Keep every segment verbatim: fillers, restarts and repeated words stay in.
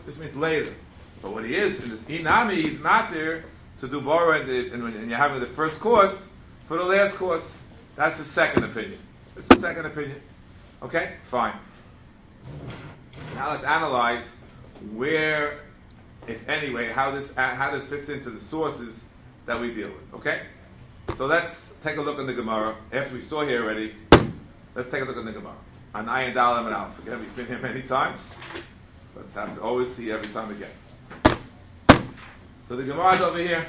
This means later. But what he is in this inami, he's not there to do bora, and, the, and when and you're having the first course for the last course. That's the second opinion. That's the second opinion. Okay, fine. Now let's analyze where, if anyway, how this how this fits into the sources that we deal with. Okay, so let's take a look in the Gemara. After we saw here already, let's take a look in the Gemara on Ayin Dalam and Aleph. Again, we've been here many times, but have to always see every time again. So the Gemara is over here.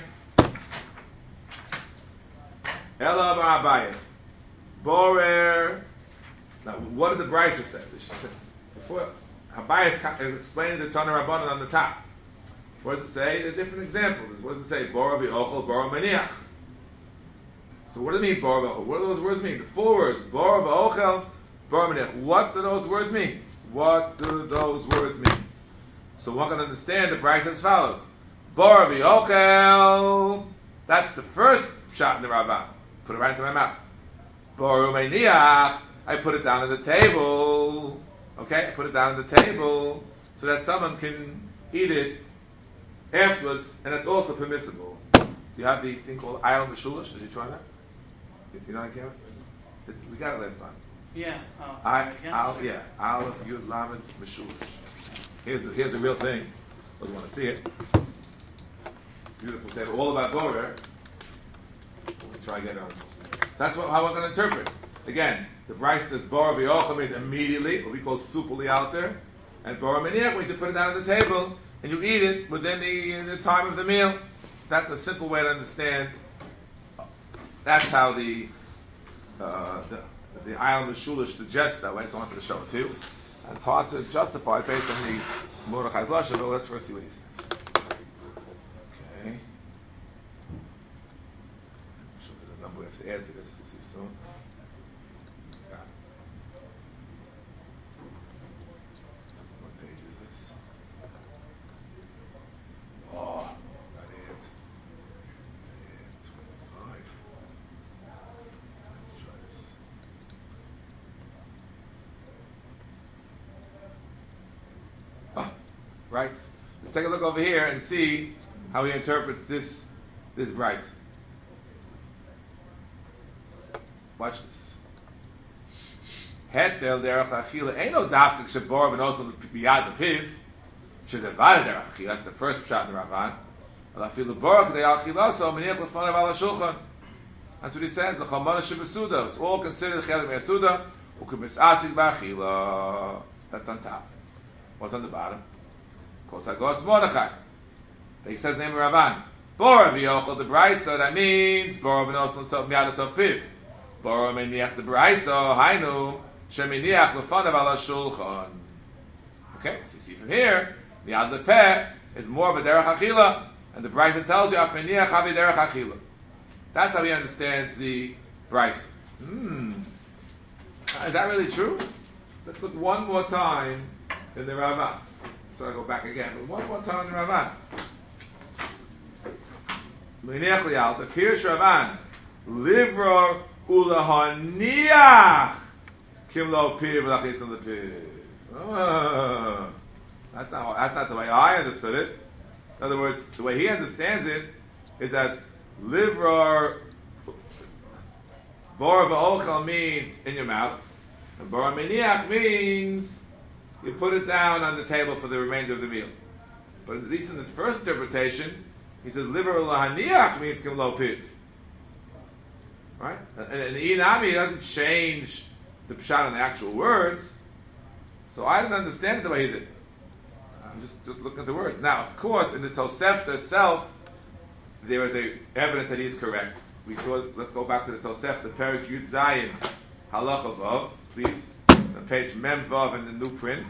Ela Abaye, Borer. Now, what did the Brisa say? Before Habayis is explaining the Tana Rabbanan on the top. What does it say? A different example. What does it say? Bora v'ochel, bora maniach. So what do they mean, bora v'ochel? What do those words mean? The full words. Bora v'ochel, bora maniach. What do those words mean? What do those words mean? So one can understand the Brisa as follows. Bora v'ochel. That's the first shot in the Rabban. Put it right into my mouth. Bora maniach. I put it down on the table. Okay, I put it down on the table so that someone can eat it afterwards, and it's also permissible. You have the thing called ayal meshulish. Did you try that? You know what I care? We got it last time. Yeah. Uh, I, I'll, yeah. Aleph Yud Lamed meshulish. Here's the here's the real thing. Those want to see it. Beautiful table, all about borer. We'll try to get on. That's what, how we're going to interpret. Again, the Brisa says bora v'ochel means immediately, what we call supally out there, and bora maniach, we can put it down on the table and you eat it within the, the time of the meal. That's a simple way to understand. That's how the uh, the, the ayal meshulish suggests that way. So I wanted to show it to you. And it's hard to justify it based on the Mordechai's lashon, but let's first see what he says. Okay. I'm sure there's a number we have to add to this. We'll see soon. Oh, that it. twenty-five. Let's try this. Ah, right. Let's take a look over here and see how he interprets this this Bryce. Watch this. Hetel derech achila ain't no dafka shebor v'nosel biyad the piv. That's the first shot in the Ravan. That's what he says. It's all considered chelik me'asuda. That's on top. What's on the bottom? Kosagos Mordechai. He says the name of Ravan. Bora v'yochel the brisa. That means bora v'nosel miyad the piv. Bora meniach the brisa. Hainu sheminiach lefanav ala shulchan. Okay, so you see from here. The Ad Lepeh is more of a derech achila, and the Brisa tells you afeniach havi derech achila. That's how he understands the Brisa. Hmm. Is that really true? Let's look one more time in the Ravan. So I go back again. But one more time in the Ravan. Meniach lial the Pirush Ravan livro ulahaniach kimlo piv v'lachis on the piv. That's not, that's not the way I understood it. In other words, the way he understands it is that livrar bora v'ochel means in your mouth, and bora meniach means you put it down on the table for the remainder of the meal. But at least in the first interpretation, he says livrar lahaniach means kimlo piv. Right? And in the inami, he doesn't change the pshat on the actual words. So I didn't understand it the way he did. I'm just, just looking at the word. Now, of course, in the Tosefta itself, there is a evidence that he is correct. We saw. Let's go back to the Tosefta, Perik Yud Zayin, Halacha Vav, please. On page Mem Vav in the new print.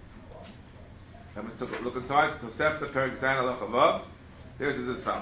So look inside Tosefta, Perik Zayin, Halacha Vav. There's as follows.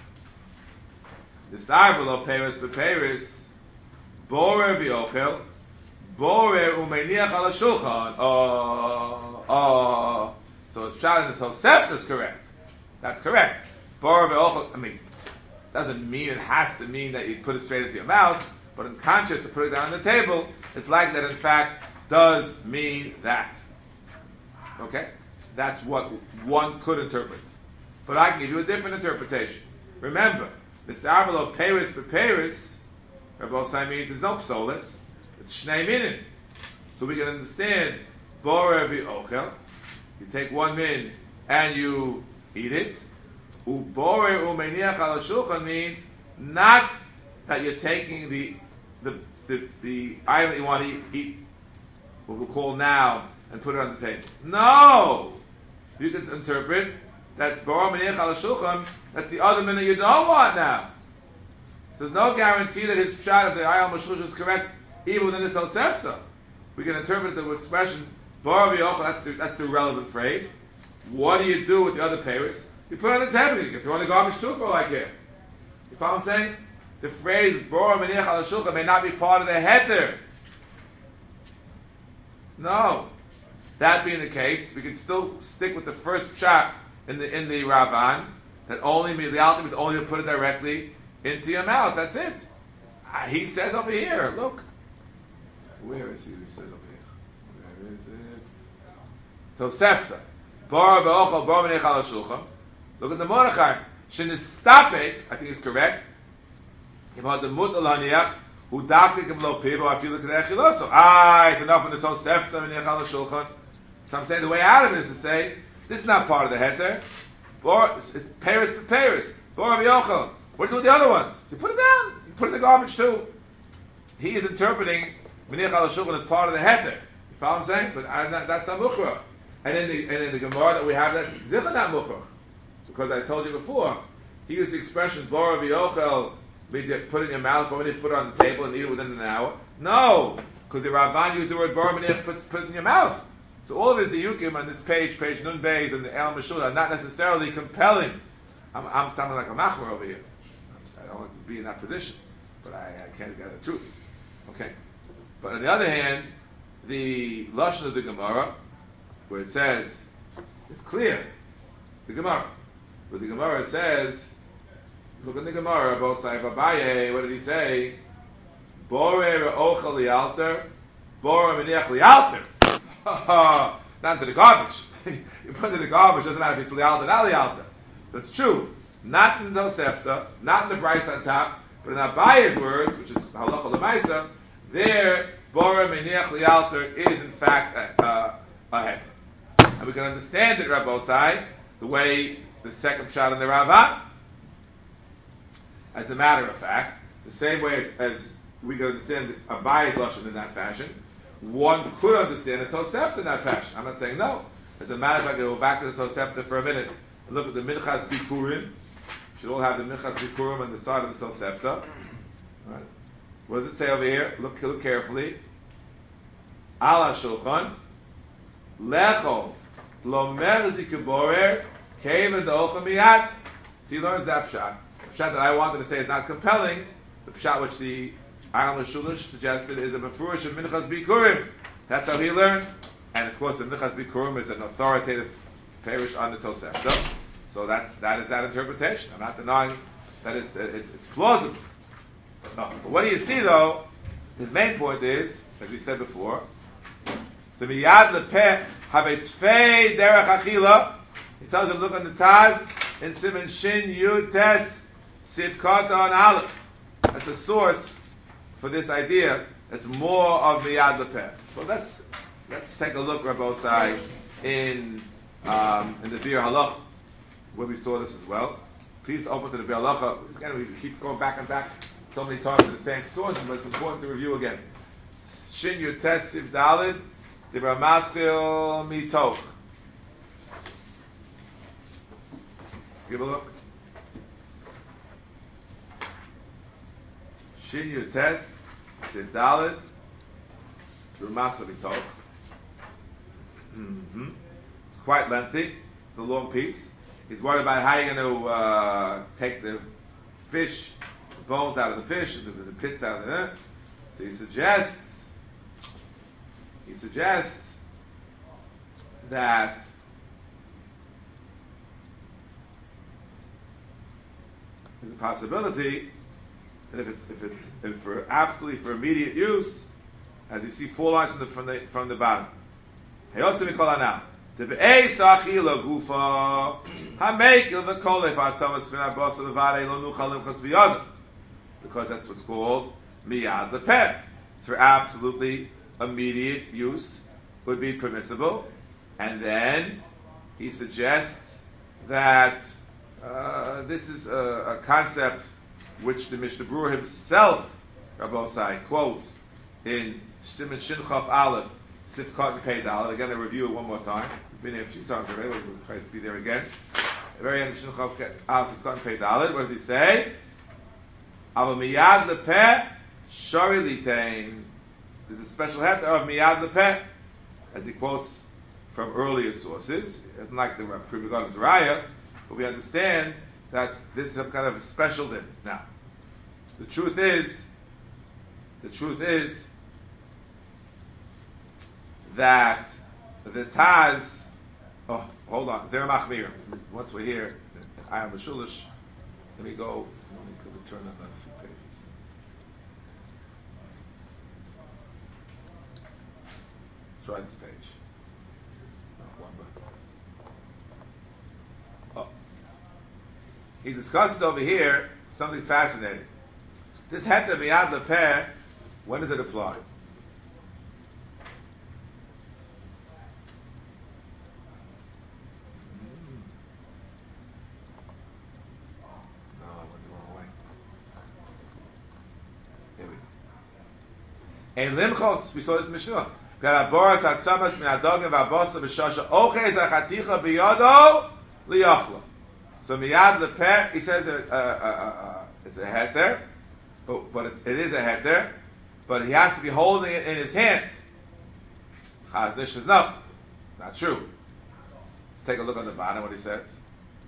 The Sarvelo Peres Beperes, Borer V'Ochel, Borer Umeniach Ala Shulchan. Oh, oh. So it's shot in the Tosefta is correct. That's correct. Bora ve'ochel, I mean, doesn't mean it has to mean that you put it straight into your mouth, but in contrast to put it down on the table, it's like that in fact does mean that. Okay? that's what one could interpret. But I can give you a different interpretation. Remember, the Sarvalo Paris for Paris, Rabbi Osai means there's no psolis, it's Shnei Minin. So we can understand, Bora v'ochel, you take one min and you eat it. Ubore umeniach al shulchan means not that you're taking the the the, the item that you want to eat, eat, what we'll call now, and put it on the table. No! You can interpret that bora umeniach al shulchan, that's the other min that you don't want now. There's no guarantee that his pshat of the ayal mashlush is correct even within the Tosefta. We can interpret the expression bora v'ochel, that's the, that's the relevant phrase. What do you do with the other peiros? You put it on the table. You can throw in the garbage too for all I care. You follow what I'm saying? The phrase "bora meniach al shulchan" may not be part of the heter. No. That being the case, we can still stick with the first pshat in the in the Ravan that only the ultimate is only to put it directly into your mouth. That's it. Uh, he says over here. Look. Where is he? He says over here. Where is it? Tosefta. Bora v'ochel bora meniach al shulchan. Look at the Mordechai. Shenistapek, I think it's correct. About the mutal haniach, who daftik lo pivo, I feel like the echiloso. Ah, it's enough in the Tosefta meniach al shulchan. So I'm saying the way out of it is to say this is not part of the heter. Bora, it's Paris for Paris. Bora v'ochel. What do you do with the other ones? So you put it down. You put it in the garbage too. He is interpreting meniach al shulchan as part of the heter. You follow what I'm saying? But I, that, that's not mukhrach. And in the and in the Gemara that we have that zicha not mukhrach. Because I told you before, he used the expression "bora v'yochel," means you put it in your mouth, but when you put it on the table and eat it within an hour. No, because the Rabban used the word "bora v'yochel," put, put it in your mouth. So all of his diyukim on this page, page Nun Beis and the El Mashul, are not necessarily compelling. I'm, I'm sounding like a machmer over here. I'm, I don't want to be in that position, but I, I can't get the truth. Okay, but on the other hand, the lashon of the Gemara, where it says, it's clear. The Gemara. But the Gemara says, look at the Gemara, both side of Abaye, what did he say? Bore re'ochel li'alter, bore meniach li'alter. Not into the garbage. You put it in the garbage, doesn't matter if it's li'alter or not li'alter. That's true. Not in Tosefta, not in the Bryce on top, but in Abaye's words, which is halacha l'maisa, there, bore meniach li'alter is in fact a, a, a het. And we can understand it, Rabbi Osai, the way the second pshat in the Ravan. As a matter of fact, the same way as, as we can understand Abaye's lashon in that fashion, one could understand the Tosefta in that fashion. I'm not saying no. As a matter of fact, go back to the Tosefta for a minute and look at the Minchas Bikurim. You should all have the Minchas Bikurim on the side of the Tosefta. Right. What does it say over here? Look, look carefully. Ala Shulchan Lecho Lomer Zikuborer Came in the Ochel Miyad. So he learns that pshat. The pshat that I wanted to say is not compelling. The pshat which the Aram Shulish suggested is a mefurish of Minchas Bikurim. That's how he learned. And of course, the Minchas Bikurim is an authoritative parish on the Tosefta. So that's that is that interpretation. I'm not denying that it's it's, it's plausible. No. But what do you see though? His main point is, as we said before, the Miyad Lepeh have a Tfei Derech Achila. He tells him, look on the Taz in Siman Shin Yud Tes Sivkata on Aleph. That's a source for this idea. It's more of Miyad Lepeh. Well, let's let's take a look, Rabbi Osai, in um, in the Bir Halach, where we saw this as well. Please open to the Bir Halacha. Again, we keep going back and back. So many times to the same source, but it's important to review again. Shin Yud Tes Siv Dalid, the Ramaskil Mitoch. Give a look. Shin Yud Tes Siv Dalid, the Ramaskil Mitoch. Mm-hmm. It's quite lengthy. It's a long piece. He's worried about how you're going to uh, take the fish, the bones out of the fish, the, the pits out of the. So he suggests, he suggests that there's a possibility that if it's if it's if for absolutely for immediate use, as we see four lines from the from the from the bottom. Heyotze mikol hanal. The be'ez achila gufa hamekil v'kolef atzamas v'nabos levadei lo nuchal limchas b'yadam, because that's what's called miyad lepeh. It's for absolutely immediate use would be permissible, and then he suggests that uh, this is a, a concept which the Mishnah Berurah himself, Rabbosai, quotes in Siman Shin Chaf Aleph, Sifkat and Pei Dalet. Again, I review it one more time. We've been here a few times already. We'll try to be there again. The very end of Shin Chaf Aleph, Sifkat and Pei Dalet. What does he say? Ava miyad lepeh shari litain. There's a special heter of miyad lepeh, as he quotes from earlier sources. It's not like the Pri Megadol's Raya, but we understand that this is a kind of a special din. Now, the truth is, the truth is that the Taz, oh, hold on, they're machmir. Once we're here, I am a shulish. Let me go, let me turn on a few pages. Let's try this page. Oh. He discusses over here something fascinating. This heter miyad lepeh, when does it apply? Ein limchot, we saw this in Mishnah. Garaboras atzamas min adogim v'abosa b'shasha ochez achaticha b'yodo liyachla. So miyad lepeh, he says uh, uh, uh, uh, it's a heter, but, but it's, it is a heter, but he has to be holding it in his hand. Chaz Nish says no, it's not true. Let's take a look on the bottom what he says.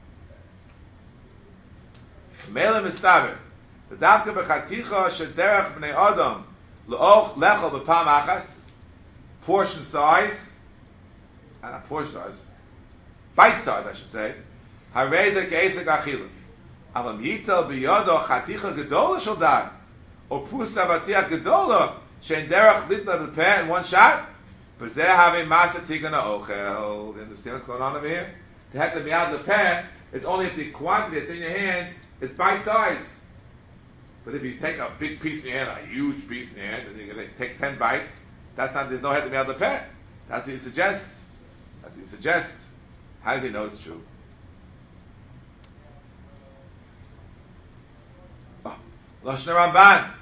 Mele mistaber, v'davka b'chaticha shederach b'nei adam L'och lechol b'pam achas, portion size, and not portion size, bite size, I should say. Hareza ke'esek achila. Avam yitel b'yodo chaticha gedola shel dag, or prusa v'atiach gedola shein derech litna b'peh in one shot. B'zeh havei masa tikkun ha'ochel. You understand what's going on over here? To have to be out of the pen, it's only if the quantity that's in your hand is bite size. But if you take a big piece in your hand, a huge piece in your hand, and you're going to take ten bites, that's not, there's no head to be able to pet. That's what he suggests. That's what he suggests. How does he know it's true? Oh. Lashon Ramban.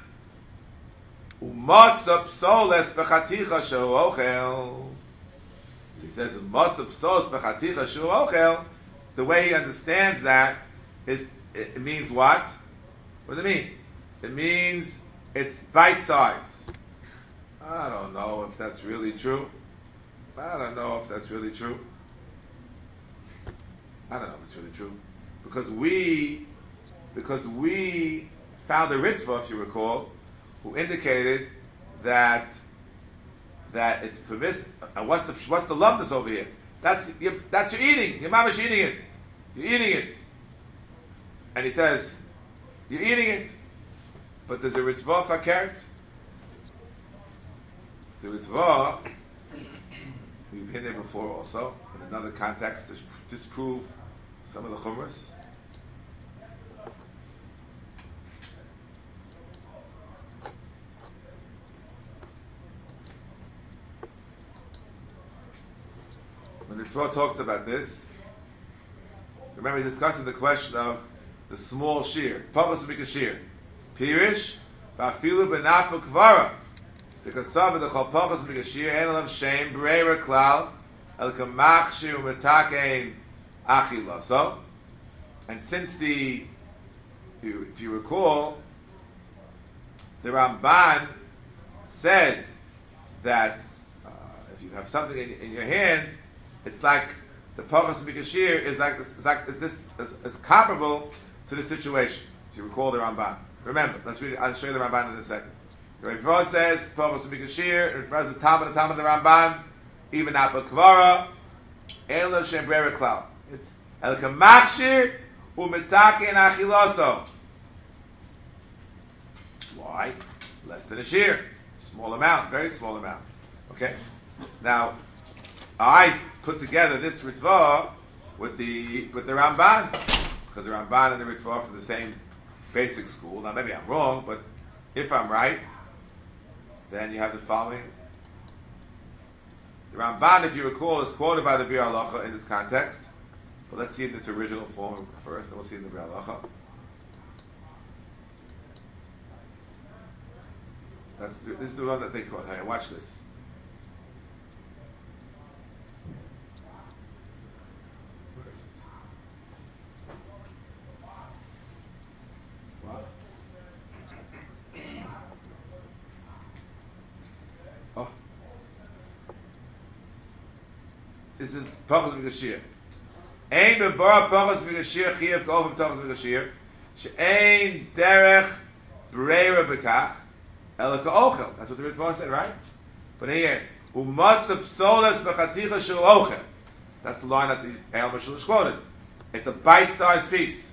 Umatza psoles bechaticha shehu ochel. So he says, Umatza psoles bechaticha shehu ochel. The way he understands that is, it, it means what? What does it mean? It means it's bite size. I don't know if that's really true. I don't know if that's really true. I don't know if it's really true. Because we, because we found a Ritva, if you recall, who indicated that that it's permissible. And what's the what's the lumpness over here? That's you, that's you're eating. Your mama's eating it. You're eating it. And he says, you're eating it. But there's a Ritva fakert. The Ritva, we've been there before also, in another context to disprove some of the chumras. When the Ritva talks about this, remember he's discussing the question of the small shear, Pavos Mikashir. Pirish, Vafilu Benapu Kvara. The Kasav the Chalpachas Mikashir, Enelav Shem, Breira Klal, El Kamach Shir Metakein Achilaso. And since the, if you, if you recall, the Ramban said that uh, if you have something in, in your hand, it's like the Pachas Mikashir is like, is like is this is, is comparable to the situation. If you recall the Ramban. Remember, let's read it. I'll show you the Ramban in a second. The Ritva says, Pavos Mikashir, it refers to the Talmud, the Talmud of the Ramban, even Apple Kvara, Elo Shem Brera Klau. It's El Kamachshir Umetaken Achiloso. Why? Less than a shear. Small amount, very small amount. Okay? Now, I put together this Ritva with the with the Ramban, because the Ramban and the Ritva are from the same basic school. Now maybe I'm wrong, but if I'm right, then you have the following. The Ramban, if you recall, is quoted by the Bir Halacha in this context. But let's see in this original form first, and we'll see in the Bir Halacha. That's, this is the one that they quote. Hey, watch this. Oh. This is Pachas V'Gashir. Ein bebar Pachas V'Gashir Chiyav K'ofim Pachas V'Gashir She'ein Derech Breira B'Kach Ela K'Ochel. That's what the Ritva said, right? But here it is. U'matzah Psolas B'Chaticha Shel Ochel. That's the line that the El Mashalish quoted. It's a bite-sized piece.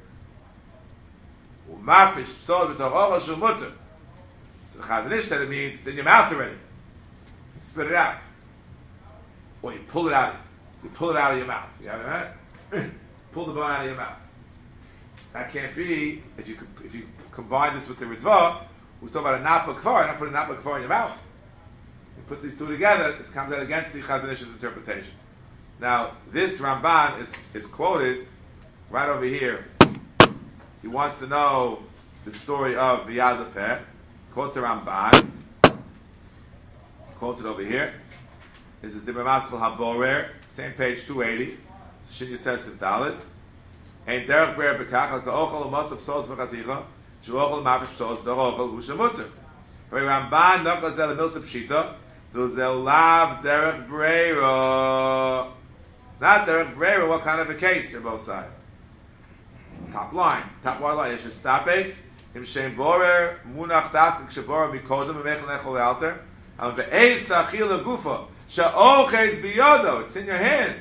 U'mafish Psolas B'Toch Ochel Shel Mutter. So the Chazon Ish said it means it's in your mouth already. Spit it out. Or you pull it out. You pull it out of your mouth. You know what I mean? Pull the bone out of your mouth. That can't be, if you if you combine this with the Ritva, we're talking about a Napa Kfar, not putting a Napa Kfar in your mouth. You put these two together, it comes out against the Chazon Ish's interpretation. Now, this Ramban is, is quoted right over here. He wants to know the story of Biyad Lepeh. Quotes the Ramban. Quotes it over here. This is the B'Maskal HaBorer, same page two eighty. Shin Yoter Sif Dalet. Ein derech b'rer b'kach, al ka'ochel u'motzav psolos b'chaticha, she'ochel mafish psolos b'ochel hu shemuter. Hori Ramban nokal zel milsa pshita, do zel lav derech b'reira. It's not derech b'reira, what kind of a case on both sides? Top line, top line, Yesh Estapek, im shem borer, munach dach, kshaborer mikodem, v'mechel nechol alter, am ve'ez sa'achil l'gufa, she'ochez biyodo, it's in your hand.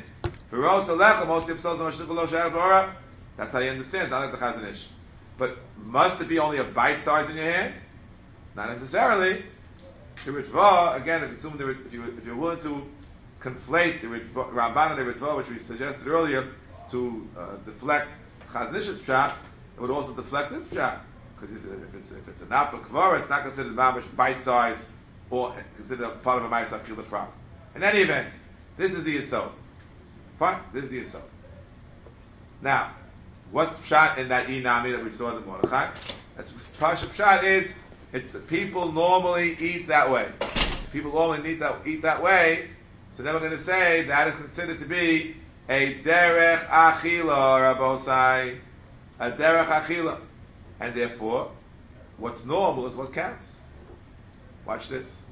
That's how you understand, not like the Chazon Ish. But must it be only a bite size in your hand? Not necessarily. The Ritva, again, if, assume the, if, you, if you're willing to conflate the Ritva, Ramban and the Ritva, which we suggested earlier, to uh, deflect Chazon Ish's pshat, it would also deflect this pshat. Because if, if it's if it's a Napa Kvara, it's not considered bite size or considered part of a Ma'aseh Kila problem. In any event, this is the Yisod. Fine, this is the Yisod. Now, what's pshat in that inami that we saw in the Mordechai? That's Pasha pshat is if the people normally eat that way. If people normally eat that eat that way, so then we're going to say that is considered to be a derech achila, Rabbosai, a derech achila, and therefore, what's normal is what counts. Watch this.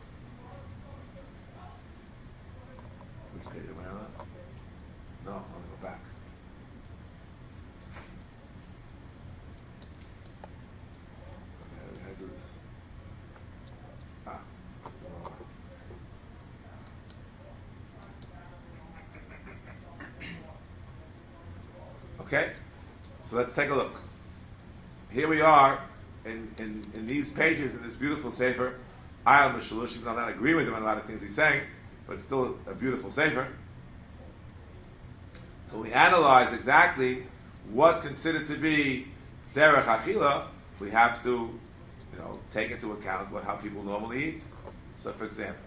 No, I'm going to go back. Okay, how do I do this? Ah, that's the wrong one. Okay, so let's take a look. Here we are in, in, in these pages in this beautiful sefer, Ayal Mishalosh. Even though I'm not agreeing with him on a lot of things he's saying, but it's still a beautiful sefer. So we analyze exactly what's considered to be derech achila. We have to, you know, take into account what how people normally eat. So, for example,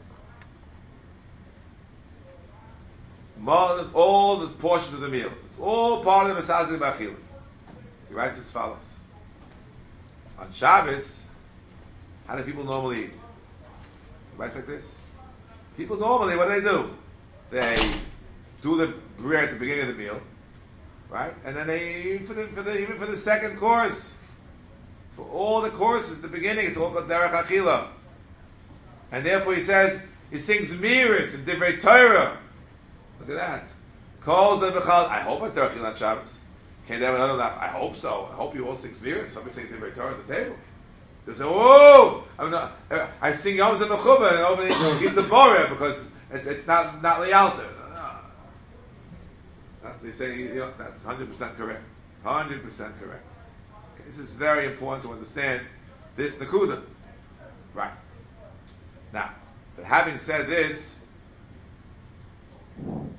all the portions of the meal, it's all part of the Mesazim B'Achila. He writes as follows: on Shabbos, how do people normally eat? He writes like this. People normally, what do they do? They do the bread at the beginning of the meal, right? And then they, for the, for the, even for the second course, for all the courses at the beginning, it's all called derech achila. And therefore he says, he sings miris and divrei Torah. Look at that. Calls them b'chal. I hope it's derech achila on Shabbos. Can't have another laugh. I hope so. I hope you all sing miris. Somebody sings divrei Torah at the table. They say, "Whoa! I'm not, I sing Yom Zeh Mechuba and over he's the borer because it, it's not not lialter." That's, they say, you know, that's one hundred percent correct. one hundred percent correct. Okay, this is very important to understand this Nakuda. Right. Now, but having said this,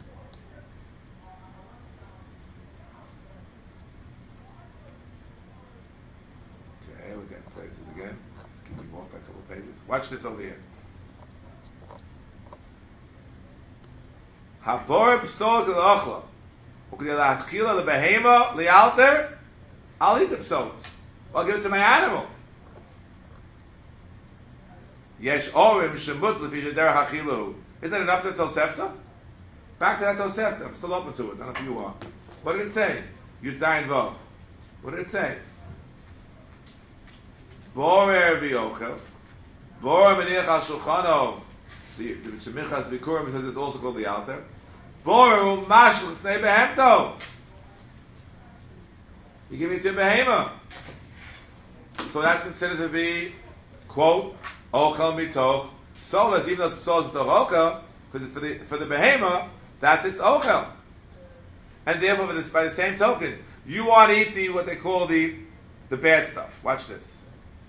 Watch this over here. Habor psolas l'ochla. Ukdei la'achila lebehema li'alter. I'll eat the psolas. I'll give it to my animal. Yesh orim shemut lefi shederach achilu. Isn't that enough to Tosefta? Back to that Tosefta. I'm still open to it. I don't know if you are. What did it say? Yud Zayin Vav. What did it say? Borer v'yochel. Borer meniach al shulchano. The Shemichas Bikurim says it's also called the altar. Borer u'mash l'fnei behemto. You give it to behema. So that's considered to be, quote, ochel mitoch solas, even though it's solas mitoch ochel, because for the for the behema, that's its ochel. And therefore, for this, by the same token, you want to eat the what they call the the bad stuff. Watch this.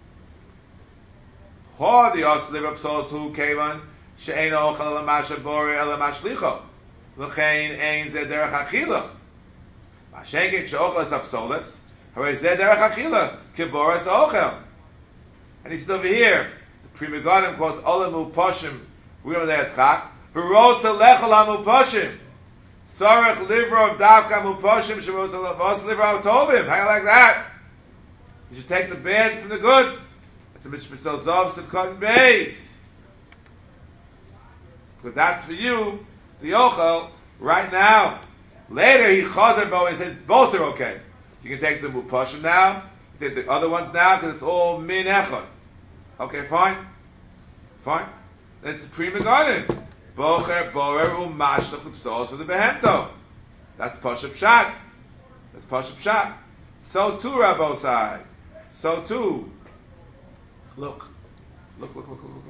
Ho the os liver psolas who kevan she'ein ochel l'masha bore l'mashlicho l'chein ein zeh derech achila. Mashenkin she'ochel es apsolas hare zeh derech achila kiboras ochel. And he says over here, the Pri Megadim calls olamu poshim we're there at chak v'rot lechol amu poshim. Sarach livra of Davka Muposhim Shavos livra of Tovim. How you like that? You should take the bad from the good. It's a Mishpatel Zov Sivkot Beis. Because that's for you, the Ochel, right now. Later he chazer bo and said both are okay. You can take the Muposhim now, you take the other ones now, because it's all min echad. Okay, fine? Fine? It's a Pri Megadim. Bocher, borer, u'mashlach l'psolos for the behemto. That's Pashup Pshat. That's Pashup Pshat. So too, Rabbosai. So too. Look. Look, look, look, look, look.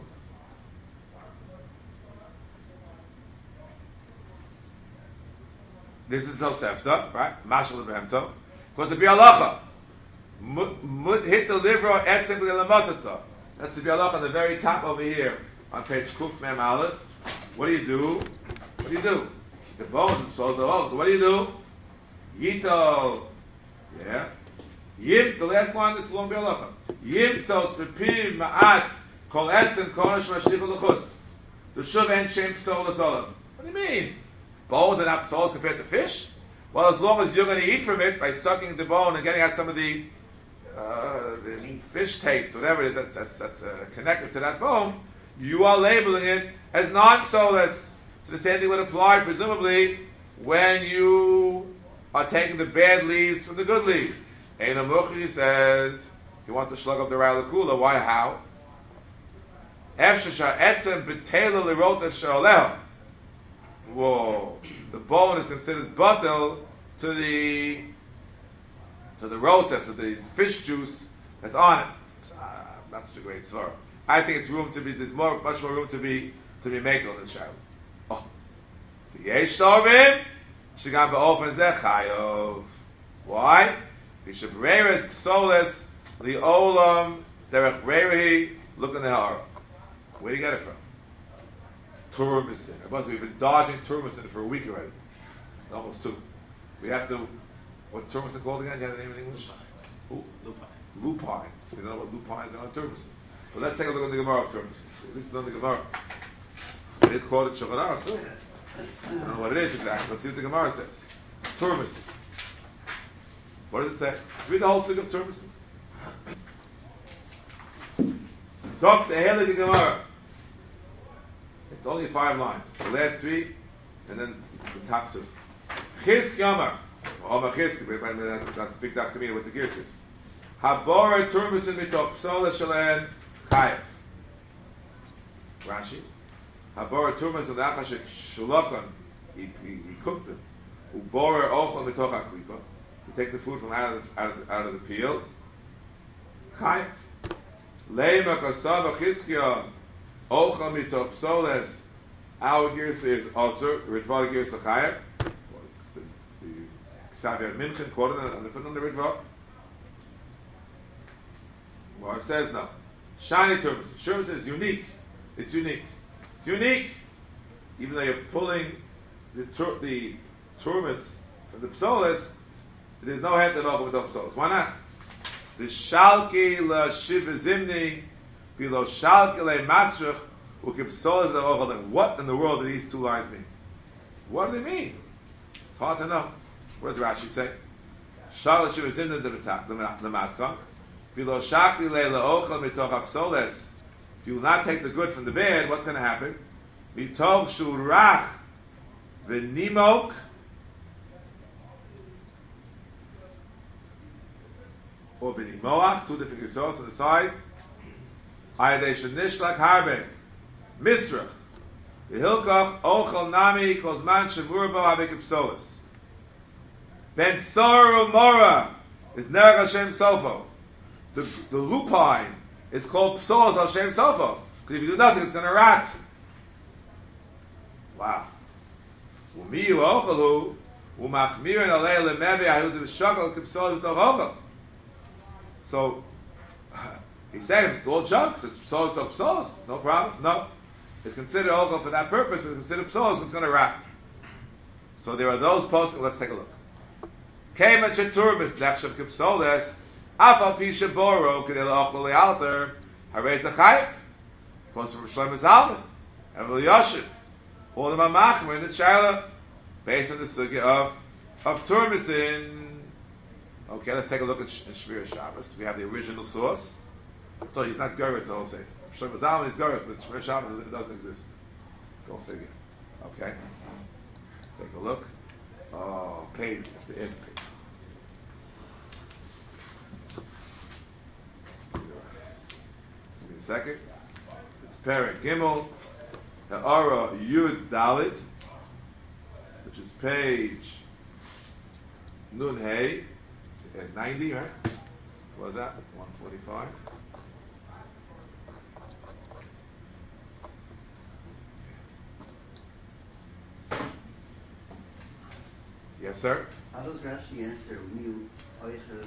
This is Tosefta, right? Mashlach l'behemto. Because the Bialacha. Mut hit the liver or etzim b'lelamotza. That's the Bialacha on the very top over here. On page Kuf Mem Aleph. What do you do? What do you do? The bones, so the bones. So what do you do? Yito. Yeah. Yim, the last one, this long bialacha. Yim tzos pepim ma'at kol etzem konesh mashlichu l'chutz. The shuv en shem psol l'solav. What do you mean? Bones are not psols compared to fish? Well, as long as you're going to eat from it by sucking the bone and getting out some of the, uh, the fish taste, whatever it is that's, that's, that's uh, connected to that bone, you are labeling it as non-psolas. So the same thing would apply, presumably, when you are taking the bad leaves from the good leaves. Ein Amuchi says, he wants to slug up the Ra'al Kula. Why, how? Efshasha etzem b'tela l'rota sha'oleha. Whoa. The bone is considered batel to the to the rota, to the fish juice that's on it. Uh, that's such a great svara. I think it's room to be. There's more, much more room to be to be makel in the shadow. Oh, the yesh tovim shigam beofen zeh chayov. Why? Bishop reiras psoles the olam derech reirehi. Look in the hara. Where do you get it from? Turmisin. We've been dodging turmisin for a week already. Almost two. We have to. What's turmisin called again? You have the name in English? Who? Lupine. Lupines. You don't know what lupines are on turmisin. But let's take a look at the Gemara of terms. At least on the Gemara. It is called Shulchan Aruch too. I don't know what it is exactly. Let's see what the Gemara says. Turmis. What does it say? Let's read the whole thing of Turmis. Zok the Heilige Gemara. It's only five lines. The last three, and then the top two. Chizk Yamar. Omar Chizk. That's a big daf community with the gear says. Habora Turmis in Mitoch Psola Shalen. Chayev. Rashi. Habor turmas of the achashik shulakon. He he cooked them. Ubor ochel mitoch aklipa. You take the food from out of the, out of the, out of the peel. Chayev. Leima kasava chizkiya ochel mitoch psoles. Our gears is also Ritva gears a chayev. The Ksaviyat Minchen quoted on the foot on the Ritva. Well, it says now. Shiny turmus. Turmus is unique. It's unique. It's unique. Even though you're pulling the tur- the turmus from the psolis, there's no head that over with the psolis. Why not? The shalki la shiva zimni Below Shalkele Masrich Ukipsolas the Ochel. What in the world do these two lines mean? What do they mean? It's hard to know. What does Rashi say? Shalash is in the the matka. Below Shakli Leila Ochel Mitoch Apsoles. If you will not take the good from the bad, what's going to happen? Mitoch Shurach V'Nimok. Or V'Nimoach, two different resources on the side. Hayadei Shenishlag Harbe Misrach V'Hilkach Ochel Nami Kozman Shavur Bo Havik Psolis Ben Soru Mora is Nerg Hashem Sofo. The, the lupine is called Psolis Hashem Sofo. Because if you do nothing, it's going to rot. Wow. Umiyu Ochelu Umachmirin Alei Lemevi Ahudu V'Shakal Kipsolis V'Tov Ochel. So, he said it's all junk, it's psolos to psolos, no problem, no. It's considered alcohol for that purpose, but it's considered psolos, it's going to rot. So there are those posts, let's take a look. Kema cheturbis, nechshav kipsoles, afal pisha boro, kedela ochlo lealter, harez the chayv, comes from Shlomo Zalman, and Vil Yoshev, all the mamachmer in the Shaila, based on the sugya of, of turbisin. Okay, let's take a look at Shmir Shabbos. We have the original source. So he's not Goretz, the whole thing. Shlomo Zalman is Goretz, but Shmir Shabbos it doesn't exist. Go figure. Okay. Let's take a look. Oh, page, the end page. Give me a second. It's Perek Gimel, Ha'ara Yud Dalit, which is page Nun Hey. At ninety, right? What was that? one forty-five. Yes, sir? How does Rashi answer Miu Oichel?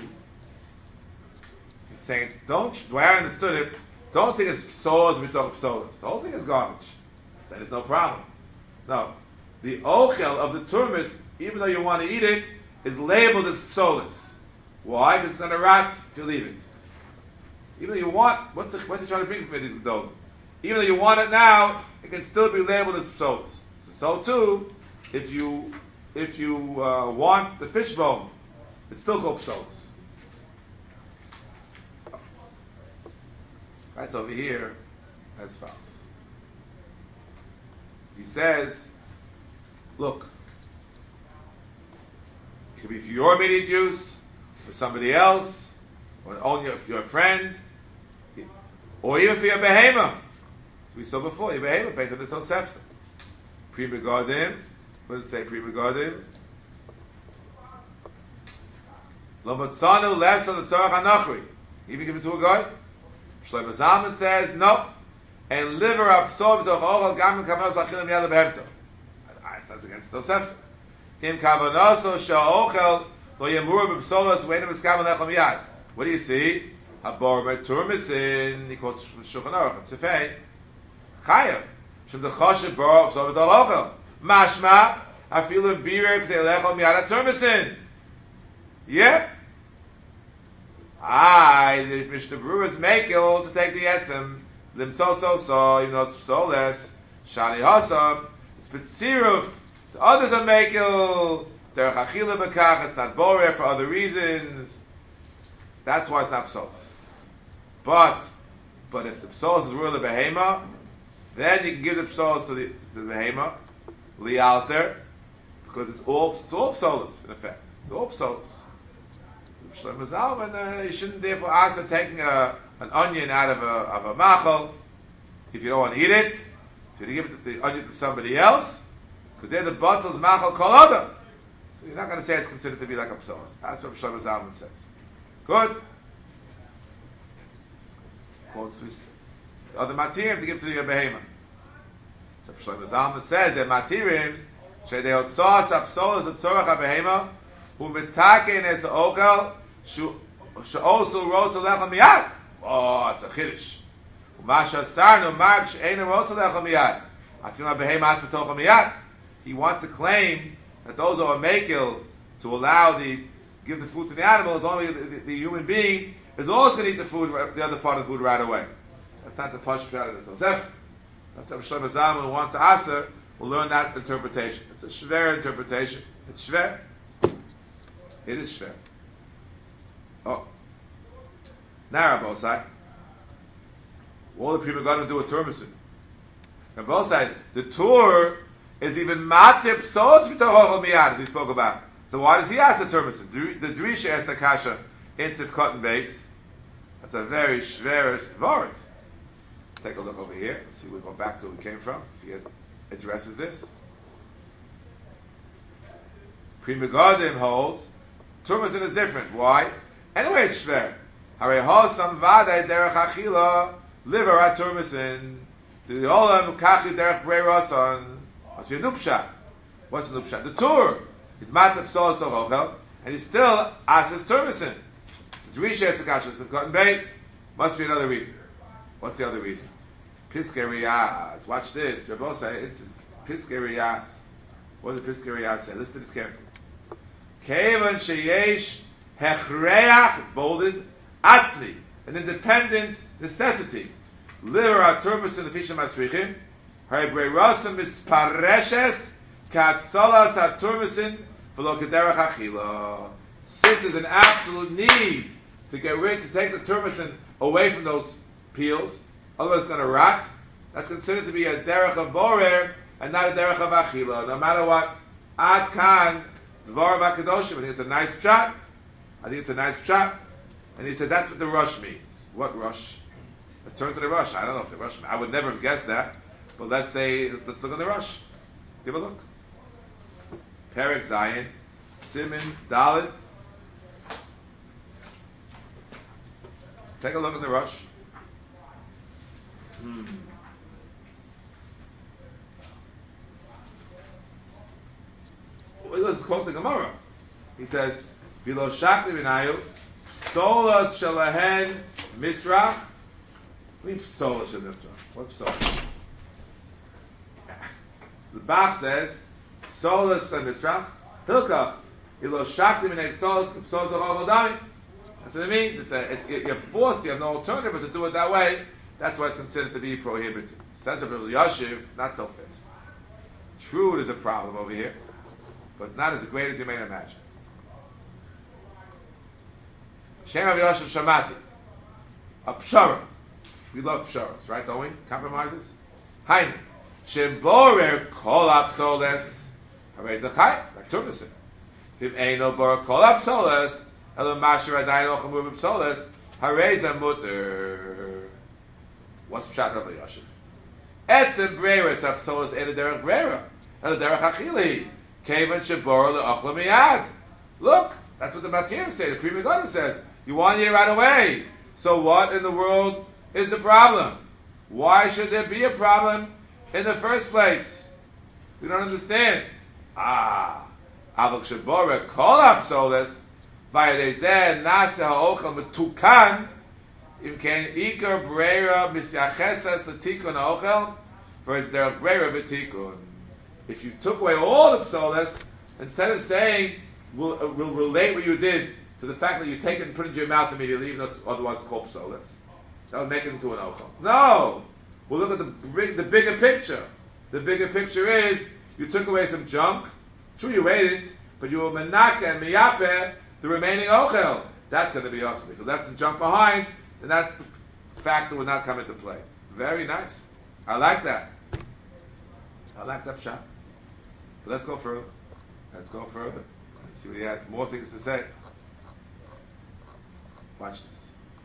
He's saying, don't, the way I understood it, don't think it's psolos mitoch psolos. The whole thing is garbage. Then it's no problem. No. The ochel of the turmis, even though you want to eat it, is labeled as psolis. Why? Because it's going to rot if you leave it. Even though you want, what's the, what's he trying to bring from it, these gedolim? Even though you want it now, it can still be labeled as psolis. So, so too, if you if you uh, want the fish bone, it's still called psolis. Right, so over here, as follows. He says, look, it could be for your immediate use, for somebody else, or only your, your friend, or even for your behemoth. As we saw before, your behemoth based on the Tosefta. Pre-begadim, what does it say pre-begadim? Lo matzanu less on the tzorach hanachri. Even give it to a guy. Shlomo Zalman says, no. And liver absorbed of ochel gam kavanos achilim yad behemto. That's against Tosefta. Im kavanoso sha'ochel lo yemur b'psolos v'enim eskam alechem yad. What do you see? Habor beturmisin. He quotes from Shulchan Aruch and Sifei. Chayav. Shem the choshev bor absorbed al ochel. Mashma afilu birer k'dei lechem yad aturmisin. Yeah. I, the Mishnah Berurah is makel to take the etzem. Lim so so so, even though it's psoles. Shani hasam. It's b'tziruf. The others are makel. Derech achila b'kach. It's not borer for other reasons. That's why it's not psoles. But, but if the psoles is rule of behema, then you can give the psoles to the to the behema, lialter, because it's all it's all psoles in effect. It's all psoles. Shlomo Zalman, uh, you shouldn't therefore ask for taking a, an onion out of a of a machal if you don't want to eat it. If you give it to the onion to somebody else, because they're the batzels machal kol adam. So you're not going to say it's considered to be like a psolos. That's what Shlomo Zalman says. Good. Quotes with the other matirim to give to your behema. So Shlomo Zalman says that matirim shedei otzos apsolos etzorach habehema hu mitaken es okel shu also wrote to lechem miyad. Oh, it's a chiddush. Umasha sarnu mark she'ena wrote to lechem miyad. I feel my behema atzma tochem miyad. He wants to claim that those are makil to allow the give the food to the animal. Is only the, the, the human being is also going to eat the food, the other part of the food right away. That's not the Pashut out of the Tosef. That's how Shlomo Zalman, who wants to answer, will learn that interpretation. It's a shver interpretation. It's shver. It is shver. Oh. Now, Rabosai. All the people got to do a Turmison. Rabosai, the Tur is even matip sots b'tochochel miyad, as we spoke about. So why does he ask a Turmison? The Drisha asked the Kasha in Sivkot and Beis. That's a very shverish vart. Let's take a look over here. Let's see, we'll go back to where we came from. If he addresses this. Pri Megadim holds Turmison is different. Why? Anyway, it's shver. Harei hosam vadai derech achila liver at Turmison. To the olam kachi derech breirason. Must be a nupshat. What's a nupshat? The Tur is matap solas tochochel, and he still asks Turmison. The Drisha is the kasha of cotton base. Must be another reason. What's the other reason? Piskei Riyaz. Watch this. You're both saying Piskei Riyaz. What does Piskei Riyaz say? Listen to this carefully. Kevan sheyesh hechreach. It's bolded. Atzli, an independent necessity. Liver at Turmison the fish masrichim. Harei breirason mispareshes katzolas at Turmison v'lo kederach achila. Since there's an absolute need to get rid, to take the Turmison away from those peels, otherwise it's going to rot. That's considered to be a derech of borer and not a derech of achila. No matter what, ad kan dvar v'akadoshim. I think it's a nice pshat. I think it's a nice pshat. And he said that's what the rush means. What rush? Let's turn to the rush. I don't know if the rush. I would never have guessed that. But let's say let's look at the rush. Give a look. Perek Zayin, Simin Dalet. Take a look at the rush. Hmm. Let's quote the Gemara. He says, "V'lo shakli v'nayu, solas shalahen misrach." What means solas shel misrach? What's solas? The Bach says, "Solas shel misrach." Hilka, "V'lo shakli v'nayu solas solas d'chavodami." That's what it means. It's a, it's, you're forced. You have no alternative but to do it that way. That's why it's considered to be prohibited. Says Rabbi Yashiv, not so fast. True, there's a problem over here, but not as great as you may imagine. Shem Rabbi Yashiv Shamati, a pshara. We love psharas, right? Don't we? Compromises. Hainu Shem Borer Kol Apsoles. Harei Zachai, like Turmison. If Eino Borer Kol Apsoles, Elo Masher Adayin Ochamur Apsoles, Harei Zamuter. What's pshat Rabbi Yashiv? Etzem Breira Apsoles Eda Derech Breira, Eda Derech Achili. Kevan Shebor LeOchla Miyad. Look, that's what the Matirim say. The Pri Megadim says you want to eat it right away. So what in the world is the problem? Why should there be a problem in the first place? We don't understand. Ah, Avok Shebor Kol Apsoles Vayadezeh Nase HaOchel Metukan. If can ikar breira misyacheses l'tikun ha'ochel, for it's der breira b'tikun. If you took away all the psoles, instead of saying we'll, uh, we'll relate what you did to the fact that you take it and put it in your mouth immediately, even though it's otherwise called psoles, that would make it into an ochel. No, we'll look at the big, the bigger picture. The bigger picture is you took away some junk. True, you ate it, but you were menaka and miyaper the remaining ochel. That's going to be awesome. If you left the junk behind, then that factor would not come into play. Very nice. I like that. I like that shot. But let's go further. Let's go further. Let's see what he has. More things to say. Watch this.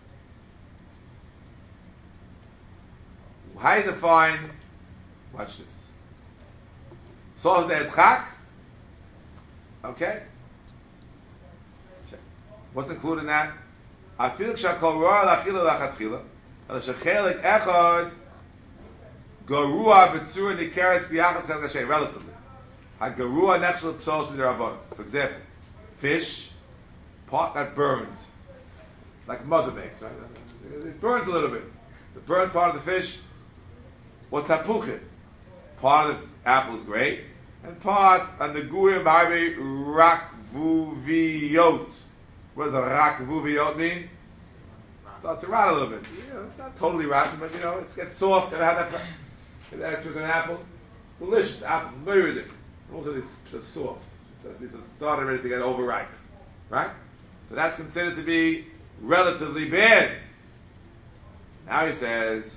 How you define? Watch this. So the etchak. Okay. Check. What's included in that? Afil shakol roa lachila lachatchila, el shechelik echad garua b'tzura nikeres b'yachas chad kashay. Relatively, had garua nechshel psolos midrabon. For example, fish, part that burned, like mother makes, right? It burns a little bit. The burnt part of the fish, or tapuchim, part of the apple is great, and part and the gurim b'arbi rakvuviyot. What does a rakvuviyot mean? starts to rot a little bit. You know, it's not totally rotten, but you know, it gets soft. And how that that's with an apple, delicious apple, very good. Also, it's just soft. So it's started ready to get overripe, right? So that's considered to be relatively bad. Now he says,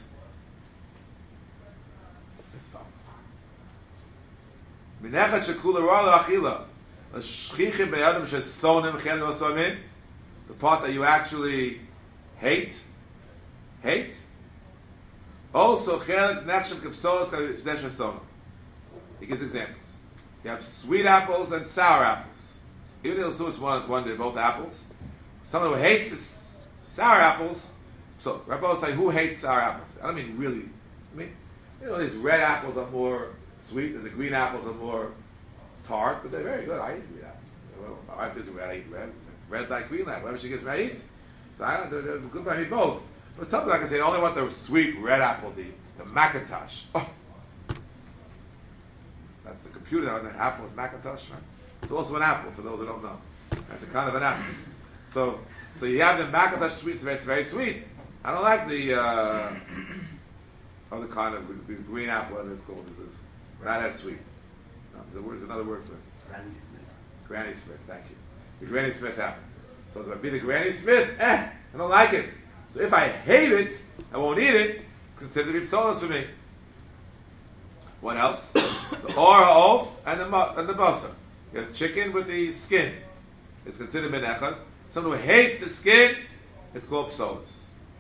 as follows: Minechat shekula rala achila, l'shchichim beyadam shesonim chen losamin. The part that you actually hate, hate. Also, chelik nechshem kepsolos kadesh shesonim. He gives examples. You have sweet apples and sour apples. Even if it's one, one, they're both apples. Someone who hates the sour apples. So, Rabbi will say, who hates sour apples? I don't mean really. I mean, you know, these red apples are more sweet and the green apples are more tart, but they're very good. I eat green apples. Well, my wife doesn't red, I eat red. Red like green like, whatever she gives me, I eat. So I don't, they're, they're good by me both. But something like I say, I only want the sweet red apple, the, the Macintosh. Oh. That's the computer, an apple is Macintosh, right? It's also an apple, for those who don't know. That's a kind of an apple. So so you have the Macintosh sweet, it's very sweet. I don't like the uh, other kind of the green apple, whatever it's called. This is not as sweet. No, there's, a, there's another word for it. Granny Smith. Granny Smith, thank you. The Granny Smith apple. So if I be the Granny Smith, eh, I don't like it. So if I hate it, I won't eat it, it's considered to be psolos for me. What else? The or ha'of and the and the basar. You have chicken with the skin. It's considered menechad. Someone who hates the skin, it's called psolos.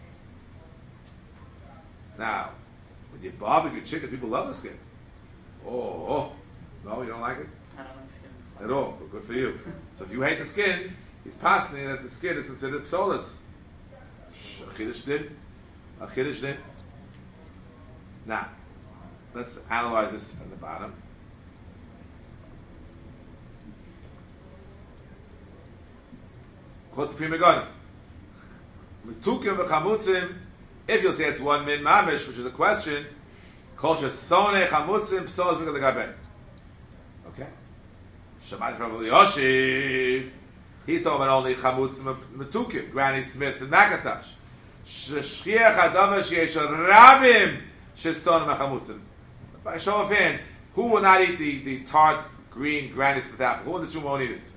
Now, when you barbecue chicken, people love the skin. Oh, oh, no, you don't like it? I don't like skin. At all, but good for you. So if you hate the skin, he's passing that the skin is considered psolos. A chiddush din. A chiddush din. Now, let's analyze this at the bottom. Quote the Prima Gona. With tukim v'chamutzim, if you'll say it's one min mamish, which is a question, kol shesone chamutzim psolos because the gabe. Okay. Shabbat from Yoshiv. He's talking about only chamutzim metukim, Granny Smith and Macintosh. Shchiach adama sheyesh rabim shesonim chamutzim. By show of hands, who will not eat the, the tart green Granny Smith apple? Who in this room won't eat it?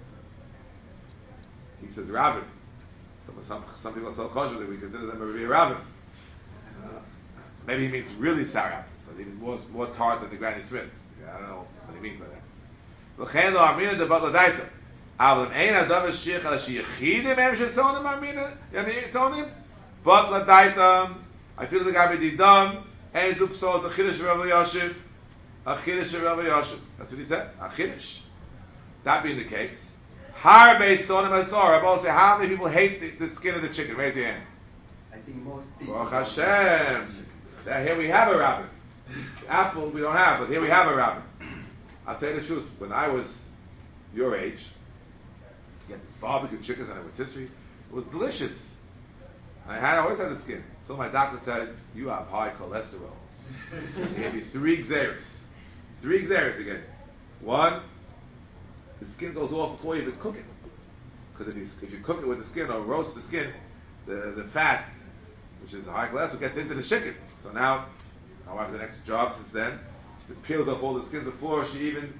He says rabbin. Some, some, some people are so kosher that we consider them to be a rabbin. Uh, maybe he means really sour apples, so they mean more, more tart than the Granny Smith. Yeah, I don't know what he means by that. L'chein lo armina de bat l'daita. Avlim ein adam v'shich ala sheyichidim em shesonim armina yamisonim bat l'daita. I feel the guy with the dam. Ein zu psos a chiddush of Rabbi Yoshev. A chiddush of Rabbi Yoshev. That's what he said. A chiddush. That being the case, harbe sonim asor. Rabbi will say, how many people hate the, the skin of the chicken? Raise your hand. I think most people. Baruch Hashem. Now here we have a rabbin. Apple we don't have, but here we have a rabbin. I'll tell you the truth. When I was your age, you get this barbecue chicken and a rotisserie. It was delicious. I had I always had the skin. So my doctor said, "You have high cholesterol." He gave you three xeris. Three xeris again. One, the skin goes off before you even cook it. Because if you if you cook it with the skin or roast the skin, the the fat, which is high cholesterol, gets into the chicken. So now, my wife has an extra job since then. She peels off all the skin before she even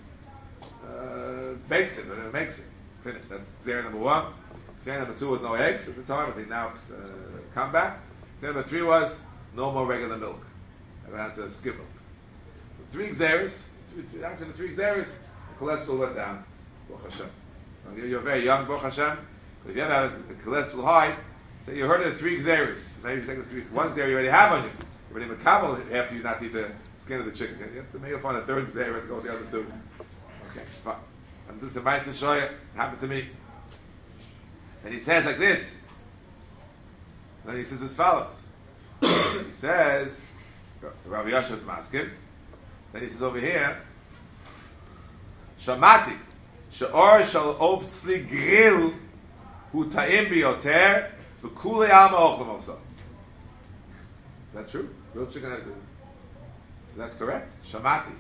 uh, bakes it, or makes it. Finished. That's xer number one. Xer number two was no eggs at the time. I think now it's uh, come back. Xer number three was no more regular milk. I had to skip them. The three xeris, after the three xeris, the cholesterol went down. Baruch Hashem. Now, you're very young, Baruch Hashem. But if you ever have the cholesterol high, say you heard of the three xeris. Maybe you take the three. One xer you already have on you. You already makabel after you not eat the skin of the chicken. You have to maybe find a third xer to go with the other two. Okay, spot. I'm just a mice to show you. It happened to me. And he says like this. Then he says as follows. He says, Rabbi Yosef's masking. Then he says over here, Shamati, she'or shal ovtzli grill hu ta'im biyoter v'kulei alma ochlem also. Is that true? Grilled chicken has a, is that correct? Shamati.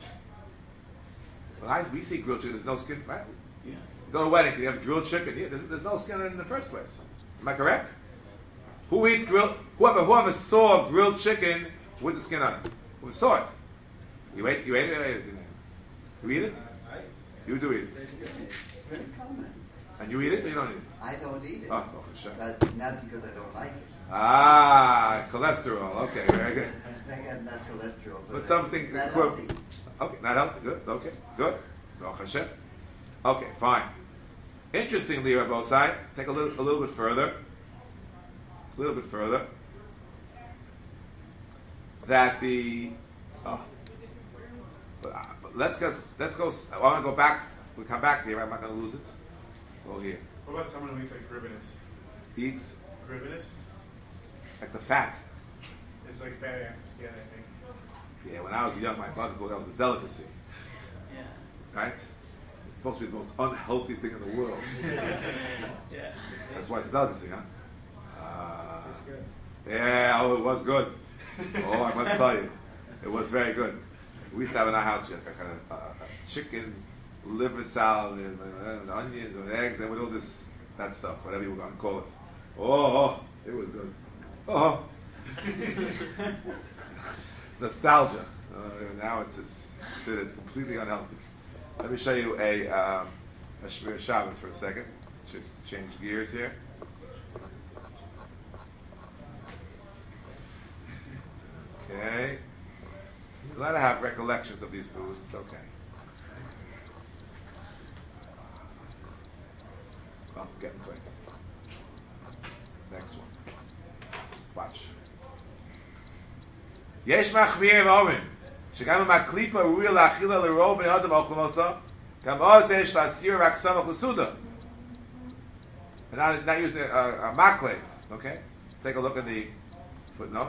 When I, we see grilled chicken, there's no skin, right? Yeah. You go to a wedding, you have grilled chicken, yeah, there's, there's no skin in it in the first place. Am I correct? Who eats grilled? Whoever whoever saw grilled chicken with the skin on it? Who saw it? You ate you ate it? You ate it? You eat it? You do eat it. Very common. And you eat it or you don't eat it? I don't eat it. Oh, oh sure. But not because I don't like it. Ah, cholesterol. Okay, very good. I got not cholesterol. But something not equi- healthy. Okay, not healthy. Good. Okay, good. Baruch Hashem. Okay, fine. Interestingly, Rabbi Osai, take a little, a little bit further. A little bit further. That the. Oh, but, uh, but let's go. Let's go. I want to go back. We come back here. I'm not going to lose it. Go here. What about someone who eats like ribinus? Eats Ribinus? like the fat. It's like fat ants skin, I think. Yeah, when I was young, my mother thought that was a delicacy. Yeah. Right? It's supposed to be the most unhealthy thing in the world. Yeah. That's why it's a delicacy, huh? Uh, It's good. yeah, oh, it was good. Oh, I must tell you, it was very good. We used to have in our house, we had a kind of uh, chicken, liver salad, and, uh, and onions, and eggs, and with all this, that stuff, whatever you were going to call it. Oh, oh, it was good. Oh. Nostalgia. Uh, now it's, it's considered it's completely unhealthy. Let me show you a, um, a Shmir Shabbos for a second. Just change gears here. Okay. You're allowed to have recollections of these foods. It's okay. Well, I'm getting places. Next one. Watch. יש מחמיר ואומרים שגם אם הקליפה ראויה להאכילה לרוב בני אדם אוכלים אותה, גם אז יש להסיר רק סמך לסעודה. And not, not using a, a, a maklev, okay? Let's take a look at the footnote.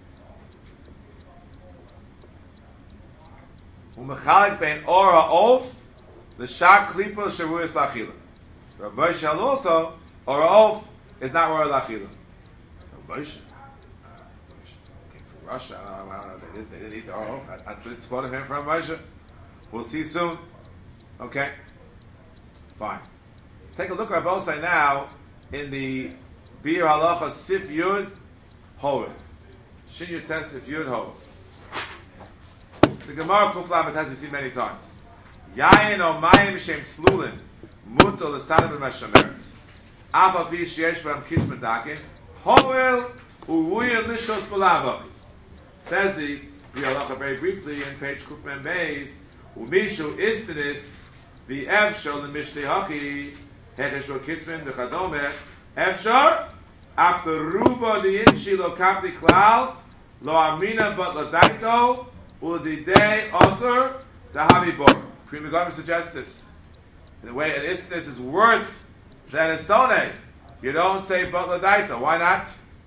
ומחלק בין אור העוף לשאר קליפה שראויה להאכילה. Rabbi Shal also, or העוף is not ראויה להאכילה. Rabbi Shal. Russia, I don't, I don't know, they didn't, they didn't eat the oil. I, I just quoted him from Russia. We'll see soon. Okay? Fine. Take a look at Rabosai now in the Bir Halacha Sif Yud Hoed. Shin Yud Tes Sif Yud Hoed. The Gemara Kuf Lamed has we seen many times. Yayin o mayim shem slulin muto l'sanim b'mashameretz. Af al pi sheyesh b'am kismet dakin hoel uruya lishos b'lavach. Says the Halacha very briefly in page Kufman Beis, Umishu istinis the Evshar the Mishnei Haki Hedesh Ro Kismin the Chadome Evshar after Ruba the Inshi lo Kapli Klal lo Amina but lo Daito Udidei Osir the Habibor. Prima Garment suggests this. In a way, an istinis is worse than a Soneh. You don't say but lo Daito. Why not?